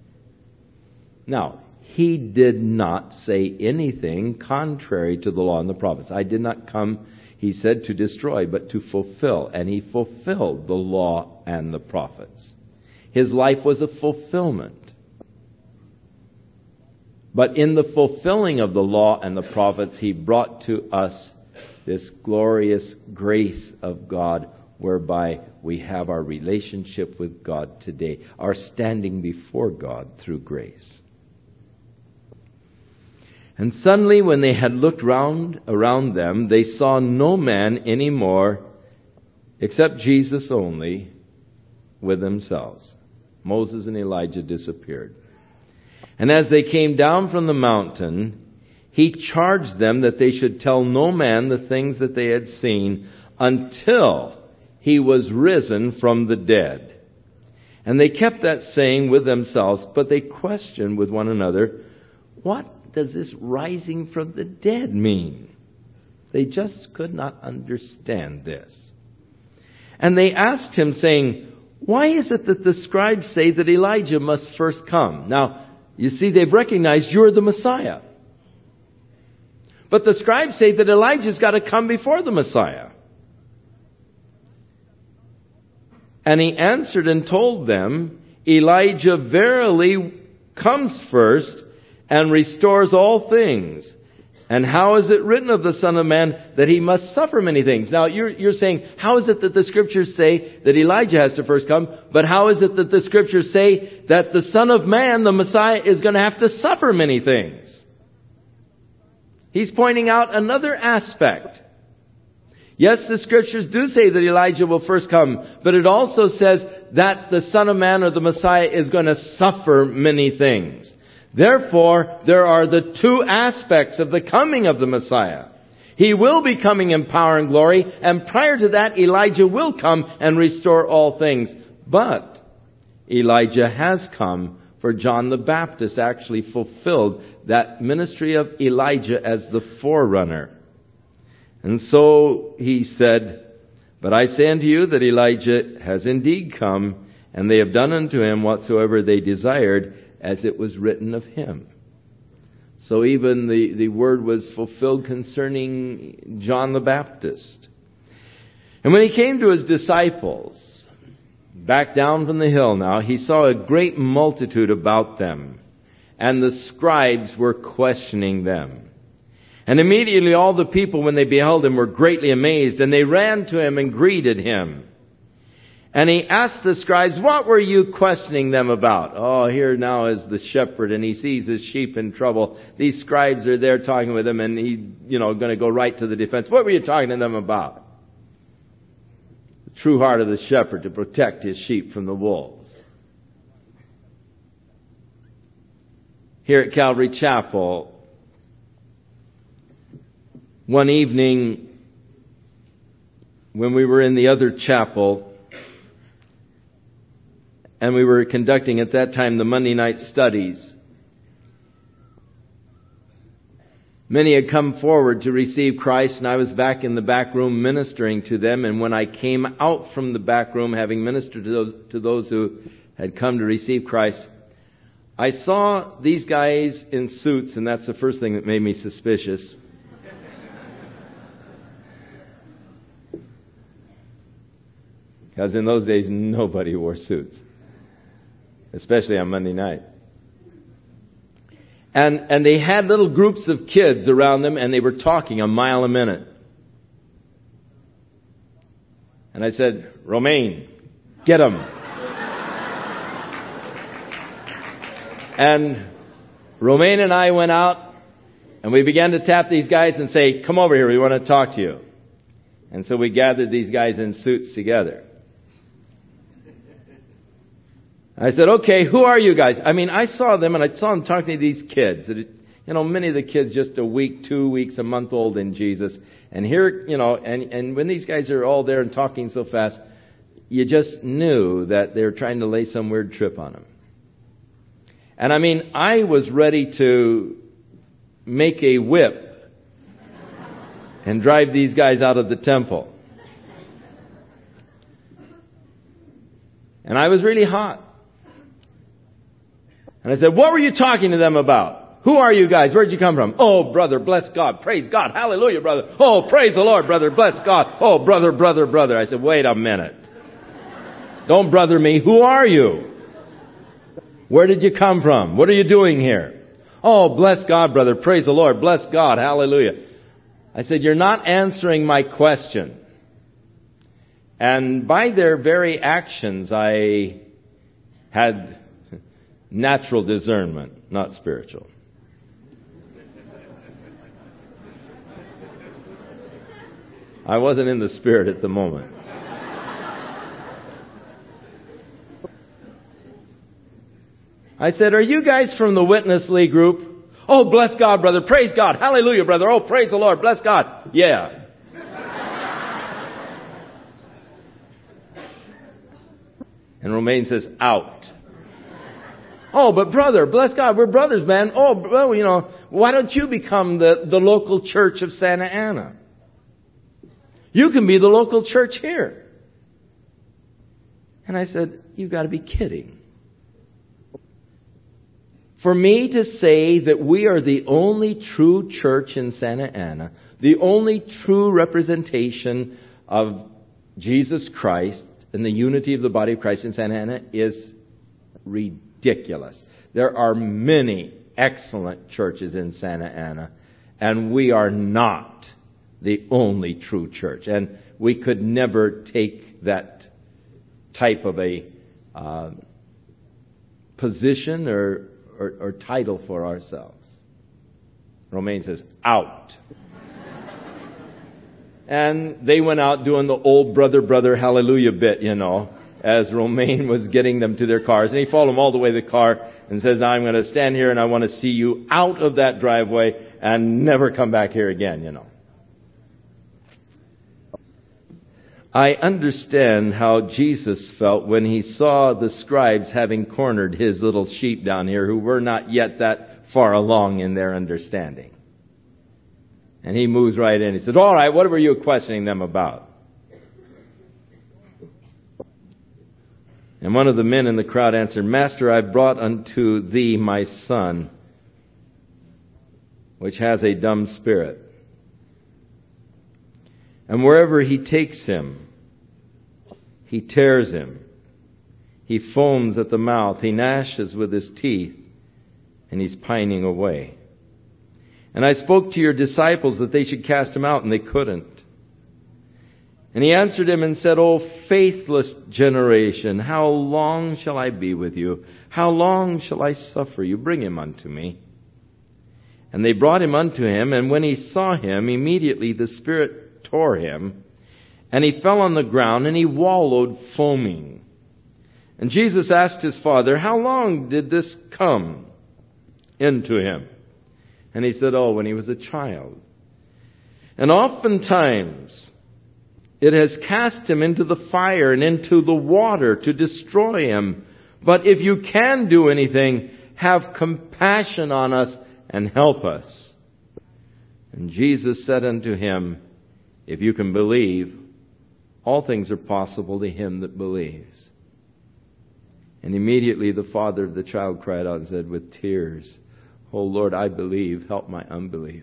Now, He did not say anything contrary to the law and the prophets. "I did not come," He said, "to destroy, but to fulfill." And He fulfilled the law and the prophets. His life was a fulfillment. But in the fulfilling of the law and the prophets, He brought to us this glorious grace of God, whereby we have our relationship with God today, our standing before God through grace. And suddenly, when they had looked round around them, they saw no man any more, except Jesus only, with themselves. Moses and Elijah disappeared. And as they came down from the mountain, He charged them that they should tell no man the things that they had seen until He was risen from the dead. And they kept that saying with themselves, but they questioned with one another, "What does this rising from the dead mean?" They just could not understand this. And they asked Him, saying, "Why is it that the scribes say that Elijah must first come?" Now, you see, they've recognized you're the Messiah. But the scribes say that Elijah's got to come before the Messiah. And He answered and told them, "Elijah verily comes first and restores all things. And how is it written of the Son of Man that He must suffer many things?" Now, you're, you're saying, how is it that the Scriptures say that Elijah has to first come? But how is it that the Scriptures say that the Son of Man, the Messiah, is going to have to suffer many things? He's pointing out another aspect. Yes, the Scriptures do say that Elijah will first come, but it also says that the Son of Man or the Messiah is going to suffer many things. Therefore, there are the two aspects of the coming of the Messiah. He will be coming in power and glory, and prior to that, Elijah will come and restore all things. But Elijah has come, for John the Baptist actually fulfilled that ministry of Elijah as the forerunner. And so he said, "But I say unto you that Elijah has indeed come, and they have done unto him whatsoever they desired, as it was written of him." So even the, the word was fulfilled concerning John the Baptist. And when He came to His disciples, back down from the hill now, He saw a great multitude about them, and the scribes were questioning them. And immediately all the people, when they beheld Him, were greatly amazed, and they ran to Him and greeted Him. And He asked the scribes, "What were you questioning them about?" Oh, here now is the shepherd, and he sees his sheep in trouble. These scribes are there talking with him, and he, you know, going to go right to the defense. "What were you talking to them about?" true heart of the shepherd to protect his sheep from the wolves. Here at Calvary Chapel, one evening when we were in the other chapel and we were conducting at that time the Monday night studies, many had come forward to receive Christ, and I was back in the back room ministering to them. And when I came out from the back room, having ministered to those, to those who had come to receive Christ, I saw these guys in suits, and that's the first thing that made me suspicious. Because in those days, nobody wore suits, especially on Monday night. And and they had little groups of kids around them, and they were talking a mile a minute. And I said, Romaine, get them. And Romaine and I went out, and we began to tap these guys and say, come over here, we want to talk to you. And so we gathered these guys in suits together. I said, okay, who are you guys? I mean, I saw them, and I saw them talking to these kids. You know, many of the kids just a week, two weeks, a month old in Jesus. And here, you know, and, and when these guys are all there and talking so fast, you just knew that they were trying to lay some weird trip on them. And I mean, I was ready to make a whip and drive these guys out of the temple. And I was really hot. And I said, what were you talking to them about? Who are you guys? Where'd you come from? Oh, brother, bless God. Praise God. Hallelujah, brother. Oh, praise the Lord, brother. Bless God. Oh, brother, brother, brother. I said, wait a minute. Don't brother me. Who are you? Where did you come from? What are you doing here? Oh, bless God, brother. Praise the Lord. Bless God. Hallelujah. I said, you're not answering my question. And by their very actions, I had natural discernment, not spiritual. I wasn't in the spirit at the moment. I said, are you guys from the Witness Lee group? Oh, bless God, brother. Praise God. Hallelujah, brother. Oh, praise the Lord. Bless God. Yeah. And Romaine says, out. Oh, but brother, bless God, we're brothers, man. Oh, well, you know, why don't you become the, the local church of Santa Ana? You can be the local church here. And I said, you've got to be kidding. For me to say that we are the only true church in Santa Ana, the only true representation of Jesus Christ and the unity of the body of Christ in Santa Ana is ridiculous. There are many excellent churches in Santa Ana, and we are not the only true church. And we could never take that type of a uh, position or, or, or title for ourselves. Romaine says, out. And they went out doing the old brother, brother, hallelujah bit, you know, as Romaine was getting them to their cars. And he followed them all the way to the car and says, I'm going to stand here and I want to see you out of that driveway and never come back here again, you know. I understand how Jesus felt when he saw the scribes having cornered his little sheep down here who were not yet that far along in their understanding. And he moves right in. He says, all right, what were you questioning them about? And one of the men in the crowd answered, Master, I brought unto thee my son, which has a dumb spirit. And wherever he takes him, he tears him. He foams at the mouth. He gnashes with his teeth, and he's pining away. And I spoke to your disciples that they should cast him out, and they couldn't. And he answered him and said, O faithless generation, how long shall I be with you? How long shall I suffer you? Bring him unto me. And they brought him unto him, and when he saw him, immediately the spirit tore him, And he fell on the ground, and he wallowed, foaming. And Jesus asked his father, how long did this come into him? And he said, oh, when he was a child. And oftentimes it has cast him into the fire and into the water to destroy him. But if you can do anything, have compassion on us and help us. And Jesus said unto him, if you can believe, all things are possible to him that believes. And immediately the father of the child cried out and said with tears, oh Lord, I believe, help my unbelief.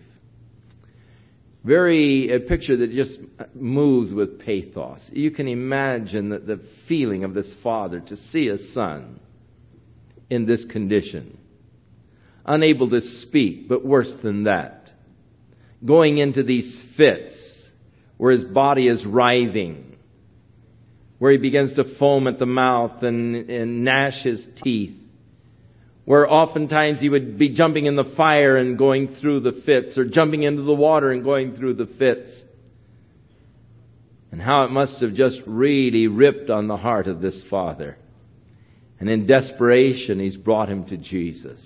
Very, a picture that just moves with pathos. You can imagine that the feeling of this father to see a son in this condition. Unable to speak, but worse than that. Going into these fits where his body is writhing. Where he begins to foam at the mouth and, and gnash his teeth. Where oftentimes he would be jumping in the fire and going through the fits, or jumping into the water and going through the fits. And how it must have just really ripped on the heart of this father. And in desperation, he's brought him to Jesus.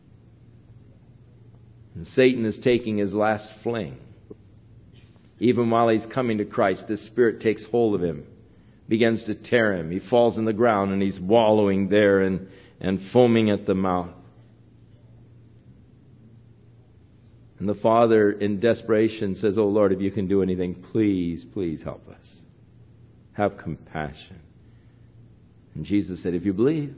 And Satan is taking his last fling. Even while he's coming to Christ, this spirit takes hold of him, begins to tear him. He falls in the ground and he's wallowing there and and foaming at the mouth. And the father in desperation says, oh Lord, if you can do anything, please, please help us. Have compassion. And Jesus said, if you believe,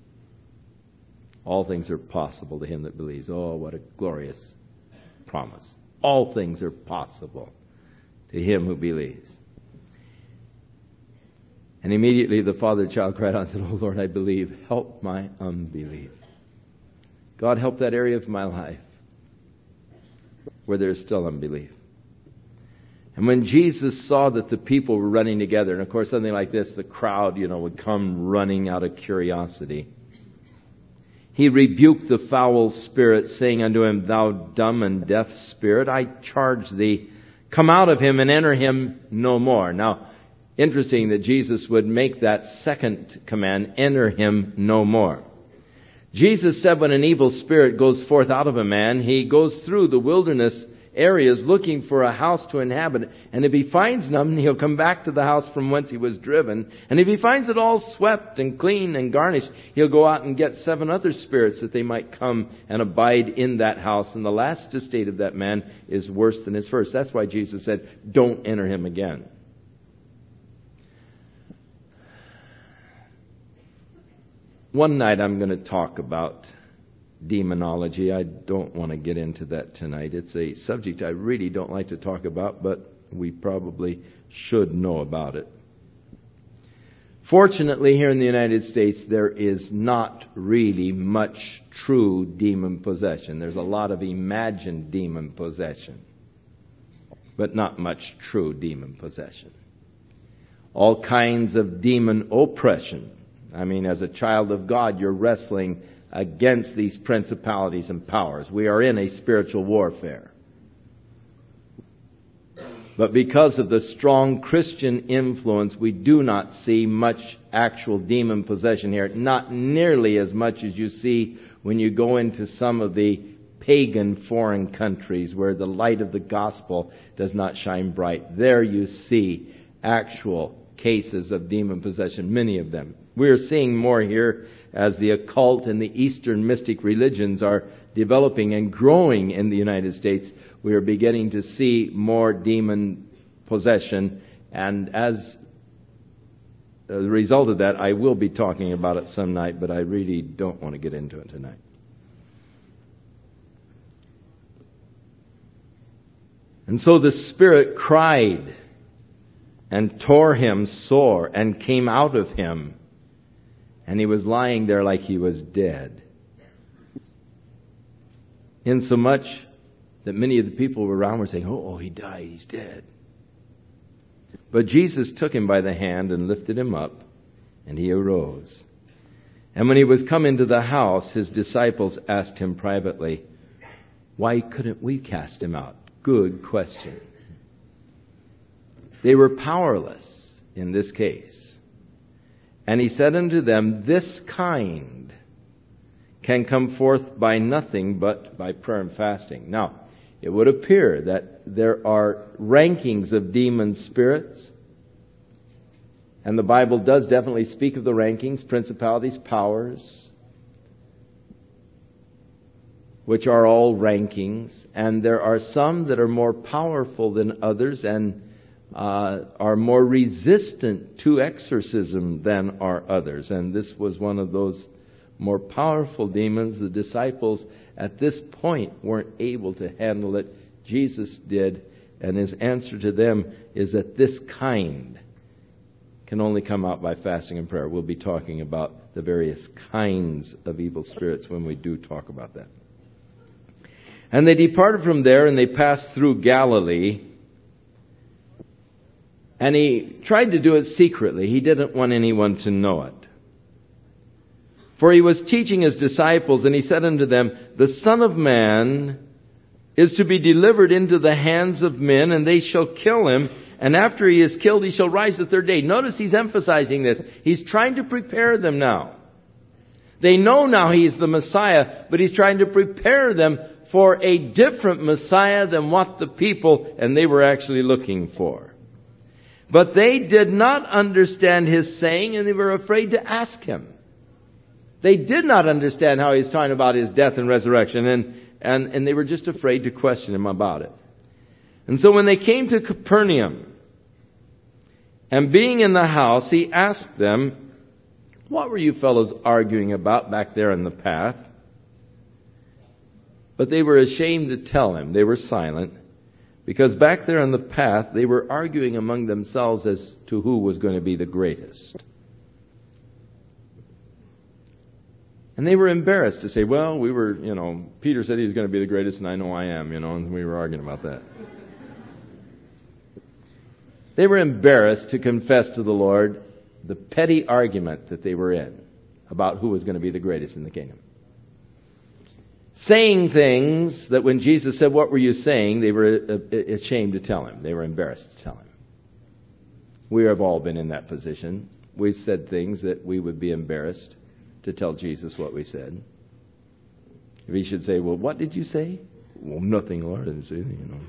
all things are possible to him that believes. Oh, what a glorious promise. All things are possible to him who believes. And immediately the father of the child cried out and said, oh Lord, I believe. Help my unbelief. God, help that area of my life where there is still unbelief. And when Jesus saw that the people were running together, and of course something like this, the crowd, you know, would come running out of curiosity. He rebuked the foul spirit, saying unto him, thou dumb and deaf spirit, I charge thee, come out of him and enter him no more. Now, interesting that Jesus would make that second command, enter him no more. Jesus said when an evil spirit goes forth out of a man, he goes through the wilderness areas looking for a house to inhabit. And if he finds none, he'll come back to the house from whence he was driven. And if he finds it all swept and clean and garnished, he'll go out and get seven other spirits that they might come and abide in that house. And the last estate of that man is worse than his first. That's why Jesus said, don't enter him again. One night I'm going to talk about demonology. I don't want to get into that tonight. It's a subject I really don't like to talk about, but we probably should know about it. Fortunately, here in the United States, there is not really much true demon possession. There's a lot of imagined demon possession, but not much true demon possession. All kinds of demon oppression. I mean, as a child of God, you're wrestling against these principalities and powers. We are in a spiritual warfare. But because of the strong Christian influence, we do not see much actual demon possession here. Not nearly as much as you see when you go into some of the pagan foreign countries where the light of the gospel does not shine bright. There you see actual cases of demon possession, many of them. We are seeing more here as the occult and the Eastern mystic religions are developing and growing in the United States. We are beginning to see more demon possession, and as a result of that, I will be talking about it some night, but I really don't want to get into it tonight. And so the Spirit cried and tore him sore and came out of him. And he was lying there like he was dead. Insomuch that many of the people around were saying, oh, oh, he died, he's dead. But Jesus took him by the hand and lifted him up, and he arose. And when he was come into the house, his disciples asked him privately, why couldn't we cast him out? Good question. They were powerless in this case. And he said unto them, this kind can come forth by nothing but by prayer and fasting. Now, it would appear that there are rankings of demon spirits. And the Bible does definitely speak of the rankings, principalities, powers, which are all rankings. And there are some that are more powerful than others and uh, are more resistant to exorcism than are others. And this was one of those more powerful demons. The disciples at this point weren't able to handle it. Jesus did. And his answer to them is that this kind can only come out by fasting and prayer. We'll be talking about the various kinds of evil spirits when we do talk about that. And they departed from there and they passed through Galilee. And he tried to do it secretly. He didn't want anyone to know it. For he was teaching his disciples, and he said unto them, the Son of Man is to be delivered into the hands of men, and they shall kill him. And after he is killed, he shall rise the third day. Notice he's emphasizing this. He's trying to prepare them now. They know now he's the Messiah, but he's trying to prepare them for a different Messiah than what the people, and they were actually looking for. But they did not understand his saying, and they were afraid to ask him. They did not understand how he's talking about his death and resurrection, and, and, and they were just afraid to question him about it. And so when they came to Capernaum, and being in the house, he asked them, what were you fellows arguing about back there in the path? But they were ashamed to tell him. They were silent, because back there in the path, they were arguing among themselves as to who was going to be the greatest. And they were embarrassed to say, well, we were, you know, Peter said he was going to be the greatest, and I know I am, you know, and we were arguing about that. They were embarrassed to confess to the Lord the petty argument that they were in about who was going to be the greatest in the kingdom. Saying things that when Jesus said, what were you saying? They were ashamed to tell him. They were embarrassed to tell him. We have all been in that position. We've said things that we would be embarrassed to tell Jesus what we said. If he should say, well, what did you say? Well, nothing, Lord. I didn't say anything, you know.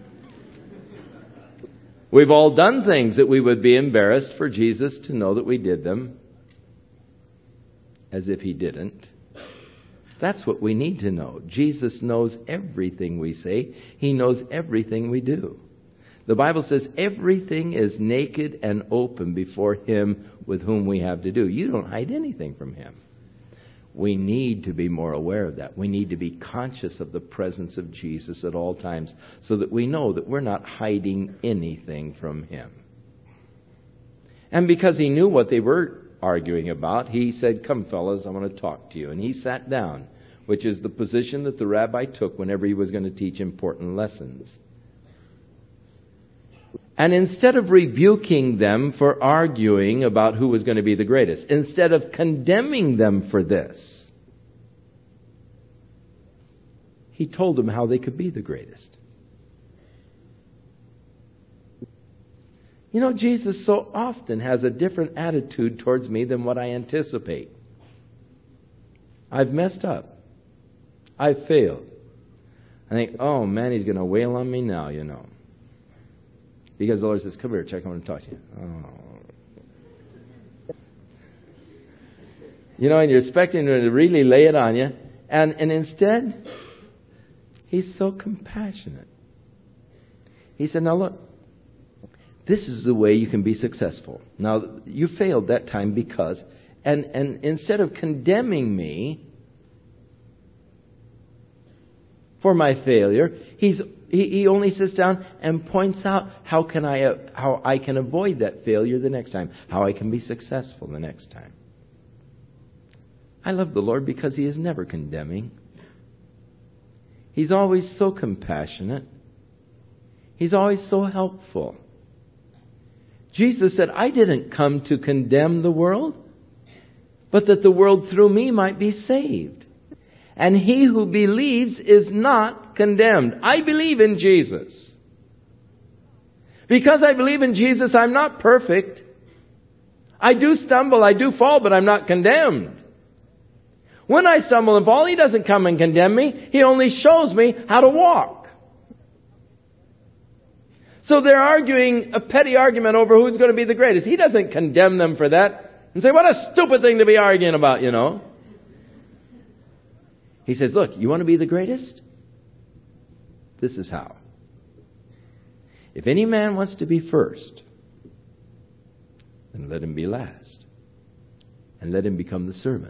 We've all done things that we would be embarrassed for Jesus to know that we did them, as if he didn't. That's what we need to know. Jesus knows everything we say. He knows everything we do. The Bible says everything is naked and open before him with whom we have to do. You don't hide anything from him. We need to be more aware of that. We need to be conscious of the presence of Jesus at all times so that we know that we're not hiding anything from him. And because he knew what they were arguing about, he said, come fellas, I want to talk to you. And he sat down, which is the position that the rabbi took whenever he was going to teach important lessons. And instead of rebuking them for arguing about who was going to be the greatest, instead of condemning them for this, he told them how they could be the greatest. You know, Jesus so often has a different attitude towards me than what I anticipate. I've messed up. I've failed. I think, oh man, he's going to wail on me now, you know. Because the Lord says, come here, check, I want to talk to you. Oh. You know, and you're expecting him to really lay it on you. And, and instead, he's so compassionate. He said, now look, this is the way you can be successful. Now, you failed that time because, and, and instead of condemning me for my failure, he's He, he only sits down and points out how can I uh, how I can avoid that failure the next time, how I can be successful the next time. I love the Lord because he is never condemning. He's always so compassionate. He's always so helpful. Jesus said, I didn't come to condemn the world, but that the world through me might be saved. And he who believes is not condemned. I believe in Jesus. Because I believe in Jesus, I'm not perfect. I do stumble, I do fall, but I'm not condemned. When I stumble and fall, He doesn't come and condemn me. He only shows me how to walk. So they're arguing a petty argument over who's going to be the greatest. He doesn't condemn them for that and say, what a stupid thing to be arguing about, you know. He says, look, you want to be the greatest? This is how. If any man wants to be first, then let him be last. And let him become the servant.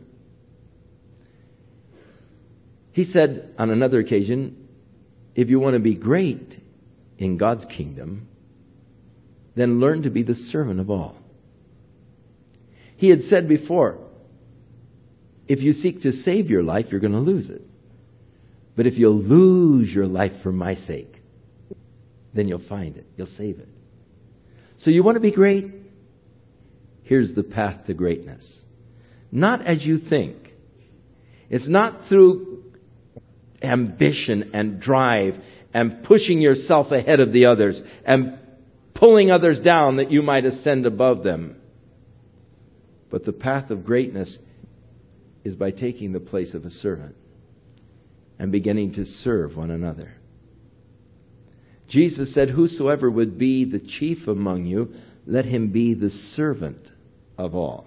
He said on another occasion, if you want to be great in God's kingdom, then learn to be the servant of all. He had said before, if you seek to save your life, you're going to lose it. But if you'll lose your life for my sake, then you'll find it. You'll save it. So you want to be great? Here's the path to greatness. Not as you think. It's not through ambition and drive and pushing yourself ahead of the others and pulling others down that you might ascend above them. But the path of greatness is by taking the place of a servant and beginning to serve one another. Jesus said, whosoever would be the chief among you, let him be the servant of all.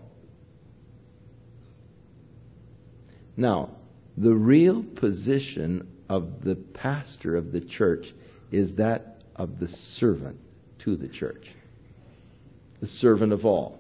Now, the real position of the pastor of the church is that of the servant to the church. The servant of all.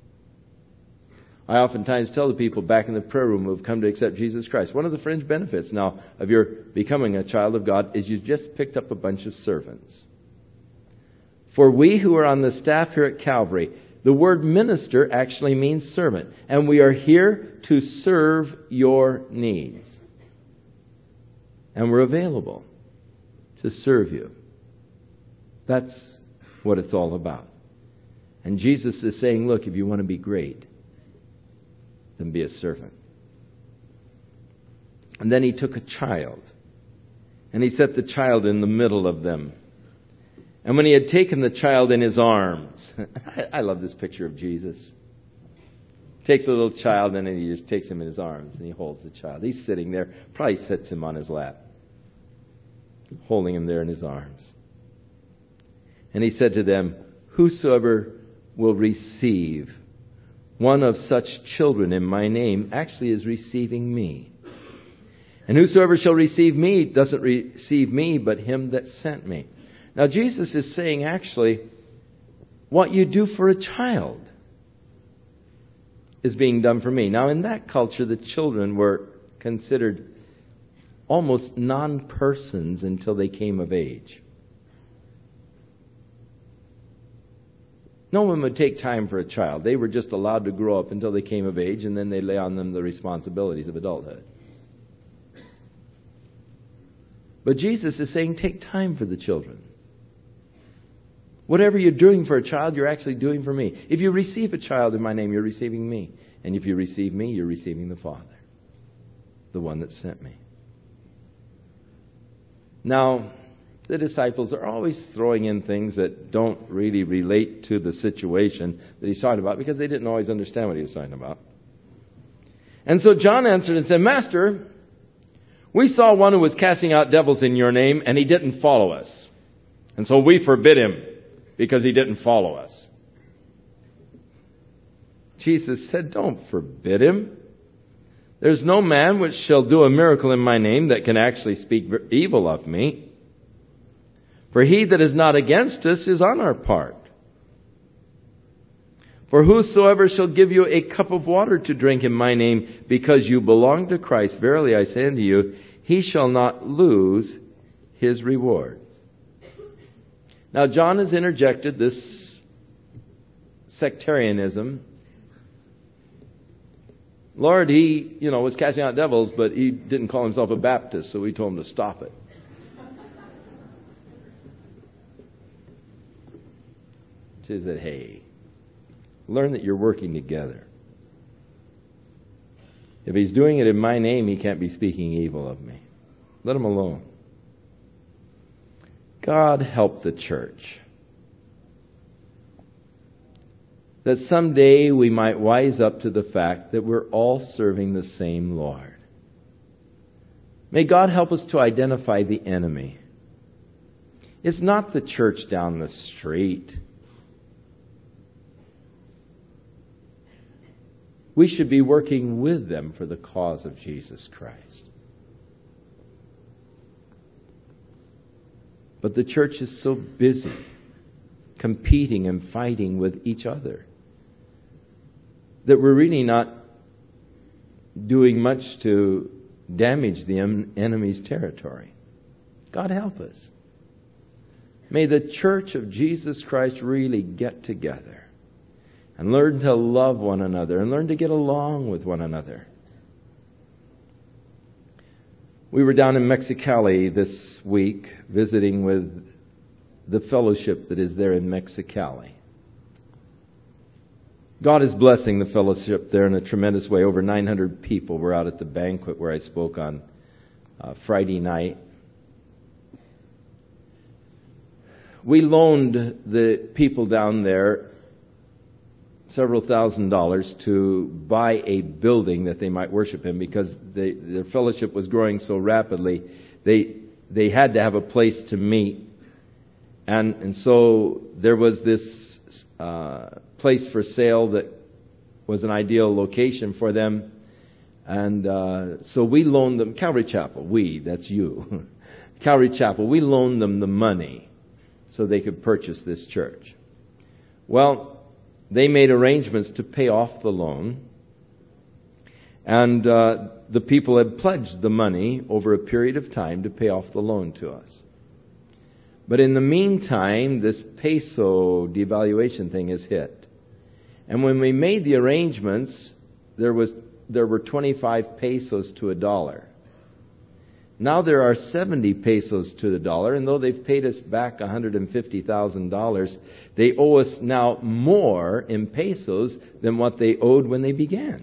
I oftentimes tell the people back in the prayer room who have come to accept Jesus Christ, one of the fringe benefits now of your becoming a child of God is you just picked up a bunch of servants. For we who are on the staff here at Calvary, the word minister actually means servant. And we are here to serve your needs. And we're available to serve you. That's what it's all about. And Jesus is saying, look, if you want to be great, then be a servant. And then he took a child, and he set the child in the middle of them. And when he had taken the child in his arms, I love this picture of Jesus. Takes a little child and then he just takes him in his arms and he holds the child. He's sitting there, probably sets him on his lap, holding him there in his arms. And he said to them, whosoever will receive one of such children in my name actually is receiving me. And whosoever shall receive me doesn't receive me, but him that sent me. Now Jesus is saying actually, what you do for a child is being done for me. Now in that culture, the children were considered almost non-persons until they came of age. No one would take time for a child. They were just allowed to grow up until they came of age, and then they lay on them the responsibilities of adulthood. But Jesus is saying, take time for the children. Whatever you're doing for a child, you're actually doing for me. If you receive a child in my name, you're receiving me. And if you receive me, you're receiving the Father, the one that sent me. Now, the disciples are always throwing in things that don't really relate to the situation that he's talking about because they didn't always understand what he was talking about. And so John answered and said, Master, we saw one who was casting out devils in your name, and he didn't follow us. And so we forbid him because he didn't follow us. Jesus said, don't forbid him. There's no man which shall do a miracle in my name that can actually speak evil of me. For he that is not against us is on our part. For whosoever shall give you a cup of water to drink in my name, because you belong to Christ, verily I say unto you, he shall not lose his reward. Now John has interjected this sectarianism. Lord, he, you know, was casting out devils, but he didn't call himself a Baptist, so we told him to stop it. She said, hey, learn that you're working together. If he's doing it in my name, he can't be speaking evil of me. Let him alone. God help the church that someday we might wise up to the fact that we're all serving the same Lord. May God help us to identify the enemy. It's not the church down the street. We should be working with them for the cause of Jesus Christ. But the church is so busy competing and fighting with each other that we're really not doing much to damage the enemy's territory. God help us. May the church of Jesus Christ really get together and learn to love one another and learn to get along with one another. We were down in Mexicali this week visiting with the fellowship that is there in Mexicali. God is blessing the fellowship there in a tremendous way. Over nine hundred people were out at the banquet where I spoke on uh, Friday night. We loaned the people down there several thousand dollars to buy a building that they might worship in, because they, their fellowship was growing so rapidly. They they had to have a place to meet, and and so there was this uh, place for sale that was an ideal location for them, and uh, so we loaned them Calvary Chapel. We, that's you, Calvary Chapel. We loaned them the money so they could purchase this church. Well, they made arrangements to pay off the loan. And uh, the people had pledged the money over a period of time to pay off the loan to us. But in the meantime, this peso devaluation thing has hit. And when we made the arrangements, there was there were twenty-five pesos to a dollar. Now there are seventy pesos to the dollar, and though they've paid us back one hundred fifty thousand dollars, they owe us now more in pesos than what they owed when they began.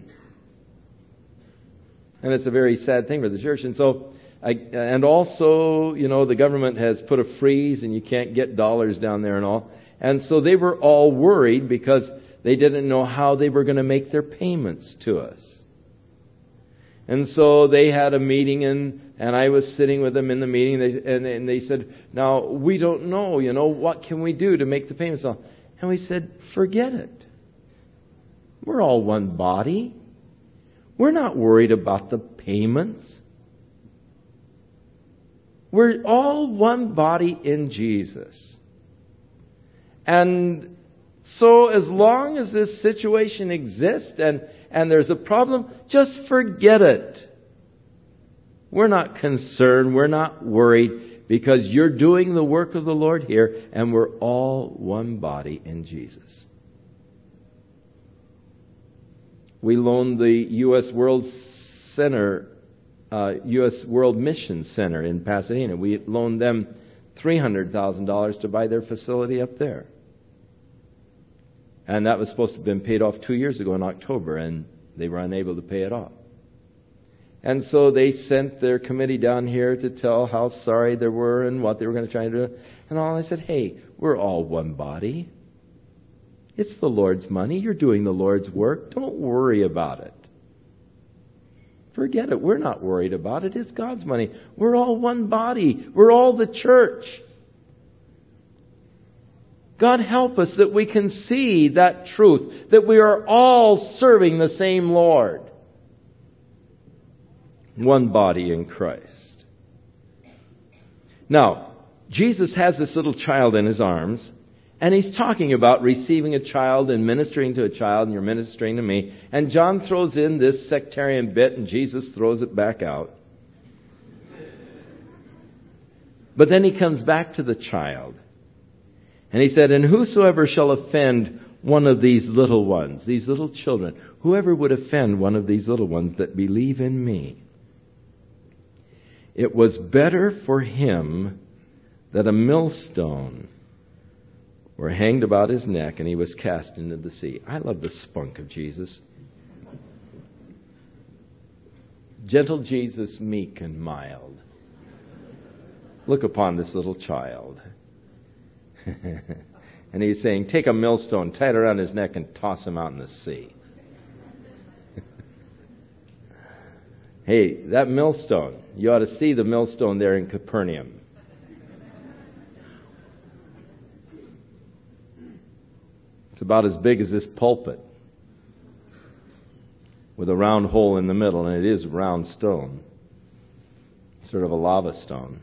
And it's a very sad thing for the church. And so, I, and also, you know, the government has put a freeze and you can't get dollars down there and all. And so they were all worried because they didn't know how they were going to make their payments to us. And so they had a meeting, and, and I was sitting with them in the meeting, and they, and, and they said, now, we don't know, you know, what can we do to make the payments? And we said, forget it. We're all one body. We're not worried about the payments. We're all one body in Jesus. And so as long as this situation exists and and there's a problem, just forget it. We're not concerned. We're not worried, because you're doing the work of the Lord here, and we're all one body in Jesus. We loaned the U S World Center, uh, U S World Mission Center in Pasadena. We loaned them three hundred thousand dollars to buy their facility up there. And that was supposed to have been paid off two years ago in October, and they were unable to pay it off. And so they sent their committee down here to tell how sorry they were and what they were going to try to do. And all I said, hey, we're all one body. It's the Lord's money. You're doing the Lord's work. Don't worry about it. Forget it. We're not worried about it. It's God's money. We're all one body. We're all the church. God help us that we can see that truth, that we are all serving the same Lord. One body in Christ. Now, Jesus has this little child in His arms, and He's talking about receiving a child and ministering to a child, and you're ministering to me. And John throws in this sectarian bit, and Jesus throws it back out. But then He comes back to the child. And He said, and whosoever shall offend one of these little ones, these little children, whoever would offend one of these little ones that believe in me, it was better for him that a millstone were hanged about his neck and he was cast into the sea. I love the spunk of Jesus. Gentle Jesus, meek and mild. Look upon this little child. And he's saying, take a millstone, tie it around his neck, and toss him out in the sea. Hey, that millstone, you ought to see the millstone there in Capernaum. It's about as big as this pulpit, with a round hole in the middle, and it is a round stone, sort of a lava stone.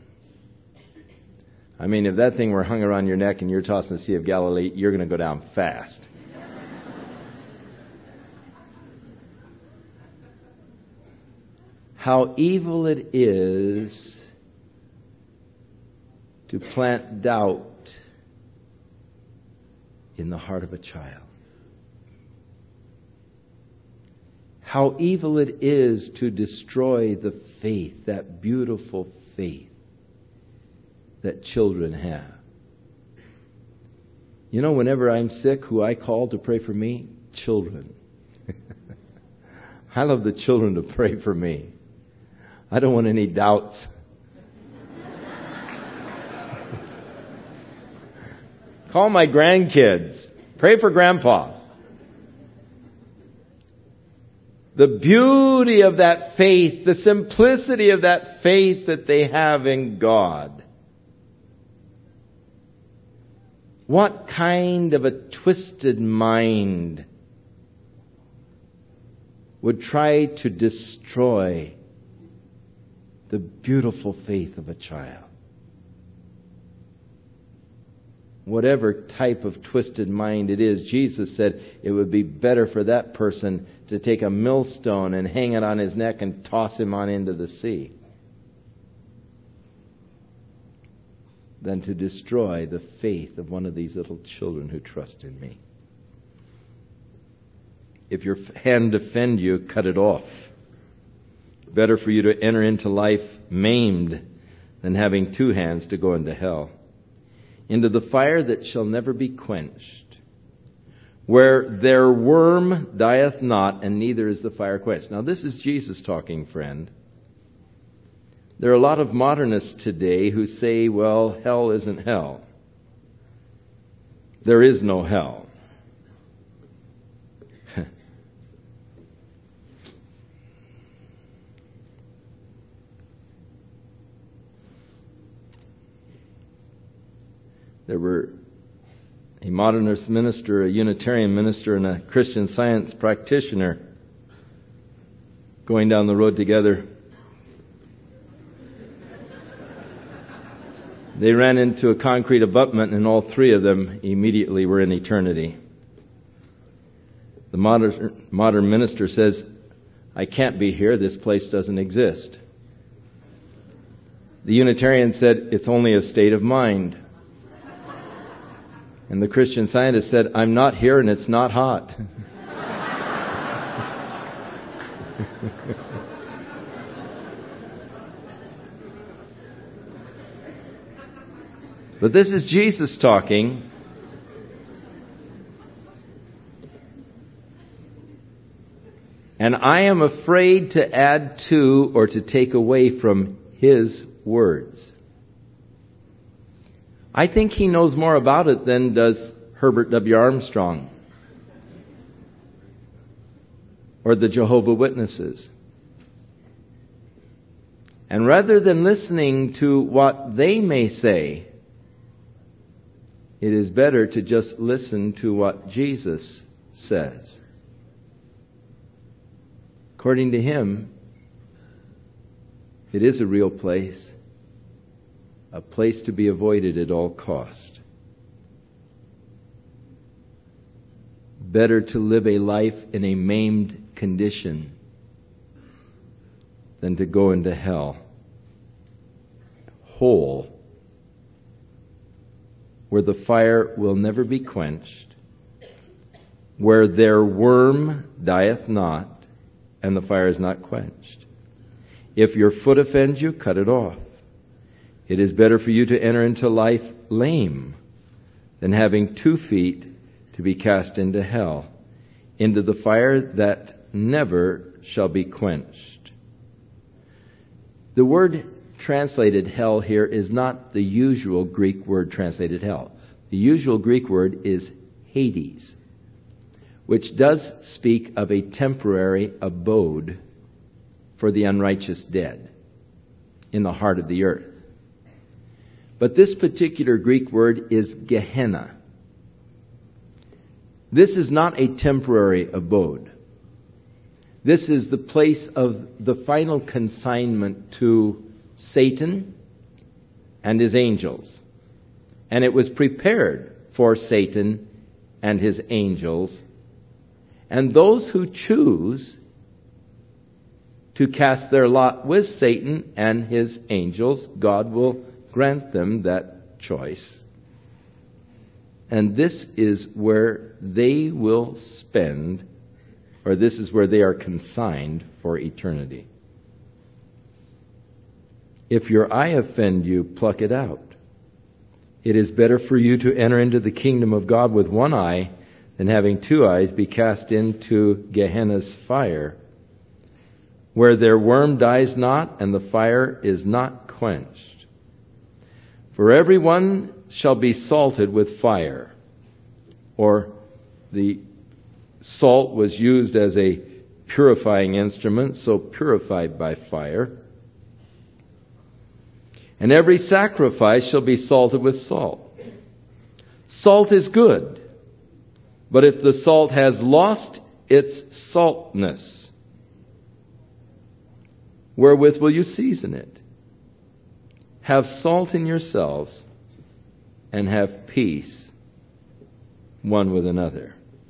I mean, if that thing were hung around your neck and you're tossing the Sea of Galilee, you're going to go down fast. How evil it is to plant doubt in the heart of a child. How evil it is to destroy the faith, that beautiful faith that children have. You know, whenever I'm sick, who I call to pray for me? Children. I love the children to pray for me. I don't want any doubts. Call my grandkids. Pray for Grandpa. The beauty of that faith, the simplicity of that faith that they have in God. What kind of a twisted mind would try to destroy the beautiful faith of a child? Whatever type of twisted mind it is, Jesus said it would be better for that person to take a millstone and hang it on his neck and toss him on into the sea than to destroy the faith of one of these little children who trust in me. If your hand offend you, cut it off. Better for you to enter into life maimed than having two hands to go into hell, into the fire that shall never be quenched, where their worm dieth not, and neither is the fire quenched. Now, this is Jesus talking, friend. There are a lot of modernists today who say, well, hell isn't hell. There is no hell. There were a modernist minister, a Unitarian minister, and a Christian Science practitioner going down the road together. They ran into a concrete abutment, and all three of them immediately were in eternity. The modern, modern minister says, I can't be here. This place doesn't exist. The Unitarian said, it's only a state of mind. And the Christian Scientist said, I'm not here and it's not hot. But this is Jesus talking. And I am afraid to add to or to take away from His words. I think He knows more about it than does Herbert W. Armstrong or the Jehovah's Witnesses. And rather than listening to what they may say, it is better to just listen to what Jesus says. According to Him, it is a real place. A place to be avoided at all cost. Better to live a life in a maimed condition than to go into hell whole, where the fire will never be quenched, where their worm dieth not, and the fire is not quenched. If your foot offends you, cut it off. It is better for you to enter into life lame than having two feet to be cast into hell, into the fire that never shall be quenched. The word translated hell here is not the usual Greek word translated hell. The usual Greek word is Hades, which does speak of a temporary abode for the unrighteous dead in the heart of the earth. But this particular Greek word is Gehenna. This is not a temporary abode. This is the place of the final consignment to Satan and his angels. And it was prepared for Satan and his angels. And those who choose to cast their lot with Satan and his angels, God will grant them that choice. And this is where they will spend, or this is where they are consigned for eternity. If your eye offend you, pluck it out. It is better for you to enter into the kingdom of God with one eye than having two eyes be cast into Gehenna's fire, where their worm dies not and the fire is not quenched. For everyone shall be salted with fire. Or the salt was used as a purifying instrument, so purified by fire. And every sacrifice shall be salted with salt. Salt is good, but if the salt has lost its saltness, wherewith will you season it? Have salt in yourselves and have peace one with another.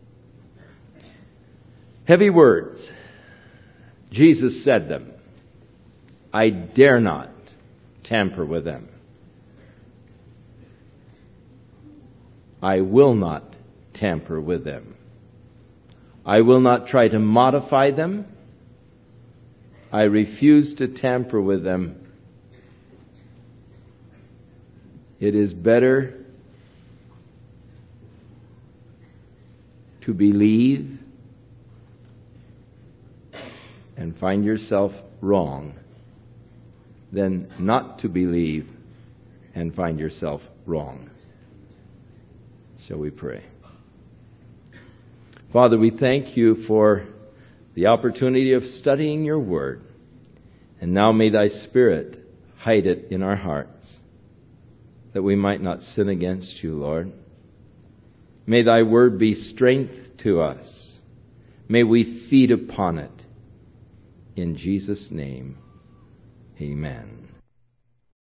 Heavy words. Jesus said them. I dare not tamper with them. I will not tamper with them. I will not try to modify them. I refuse to tamper with them. It is better to believe and find yourself wrong than not to believe and find yourself wrong. Shall we pray? Father, we thank you for the opportunity of studying your word. And now may thy Spirit hide it in our hearts, that we might not sin against you, Lord. May thy word be strength to us. May we feed upon it. In Jesus' name, amen.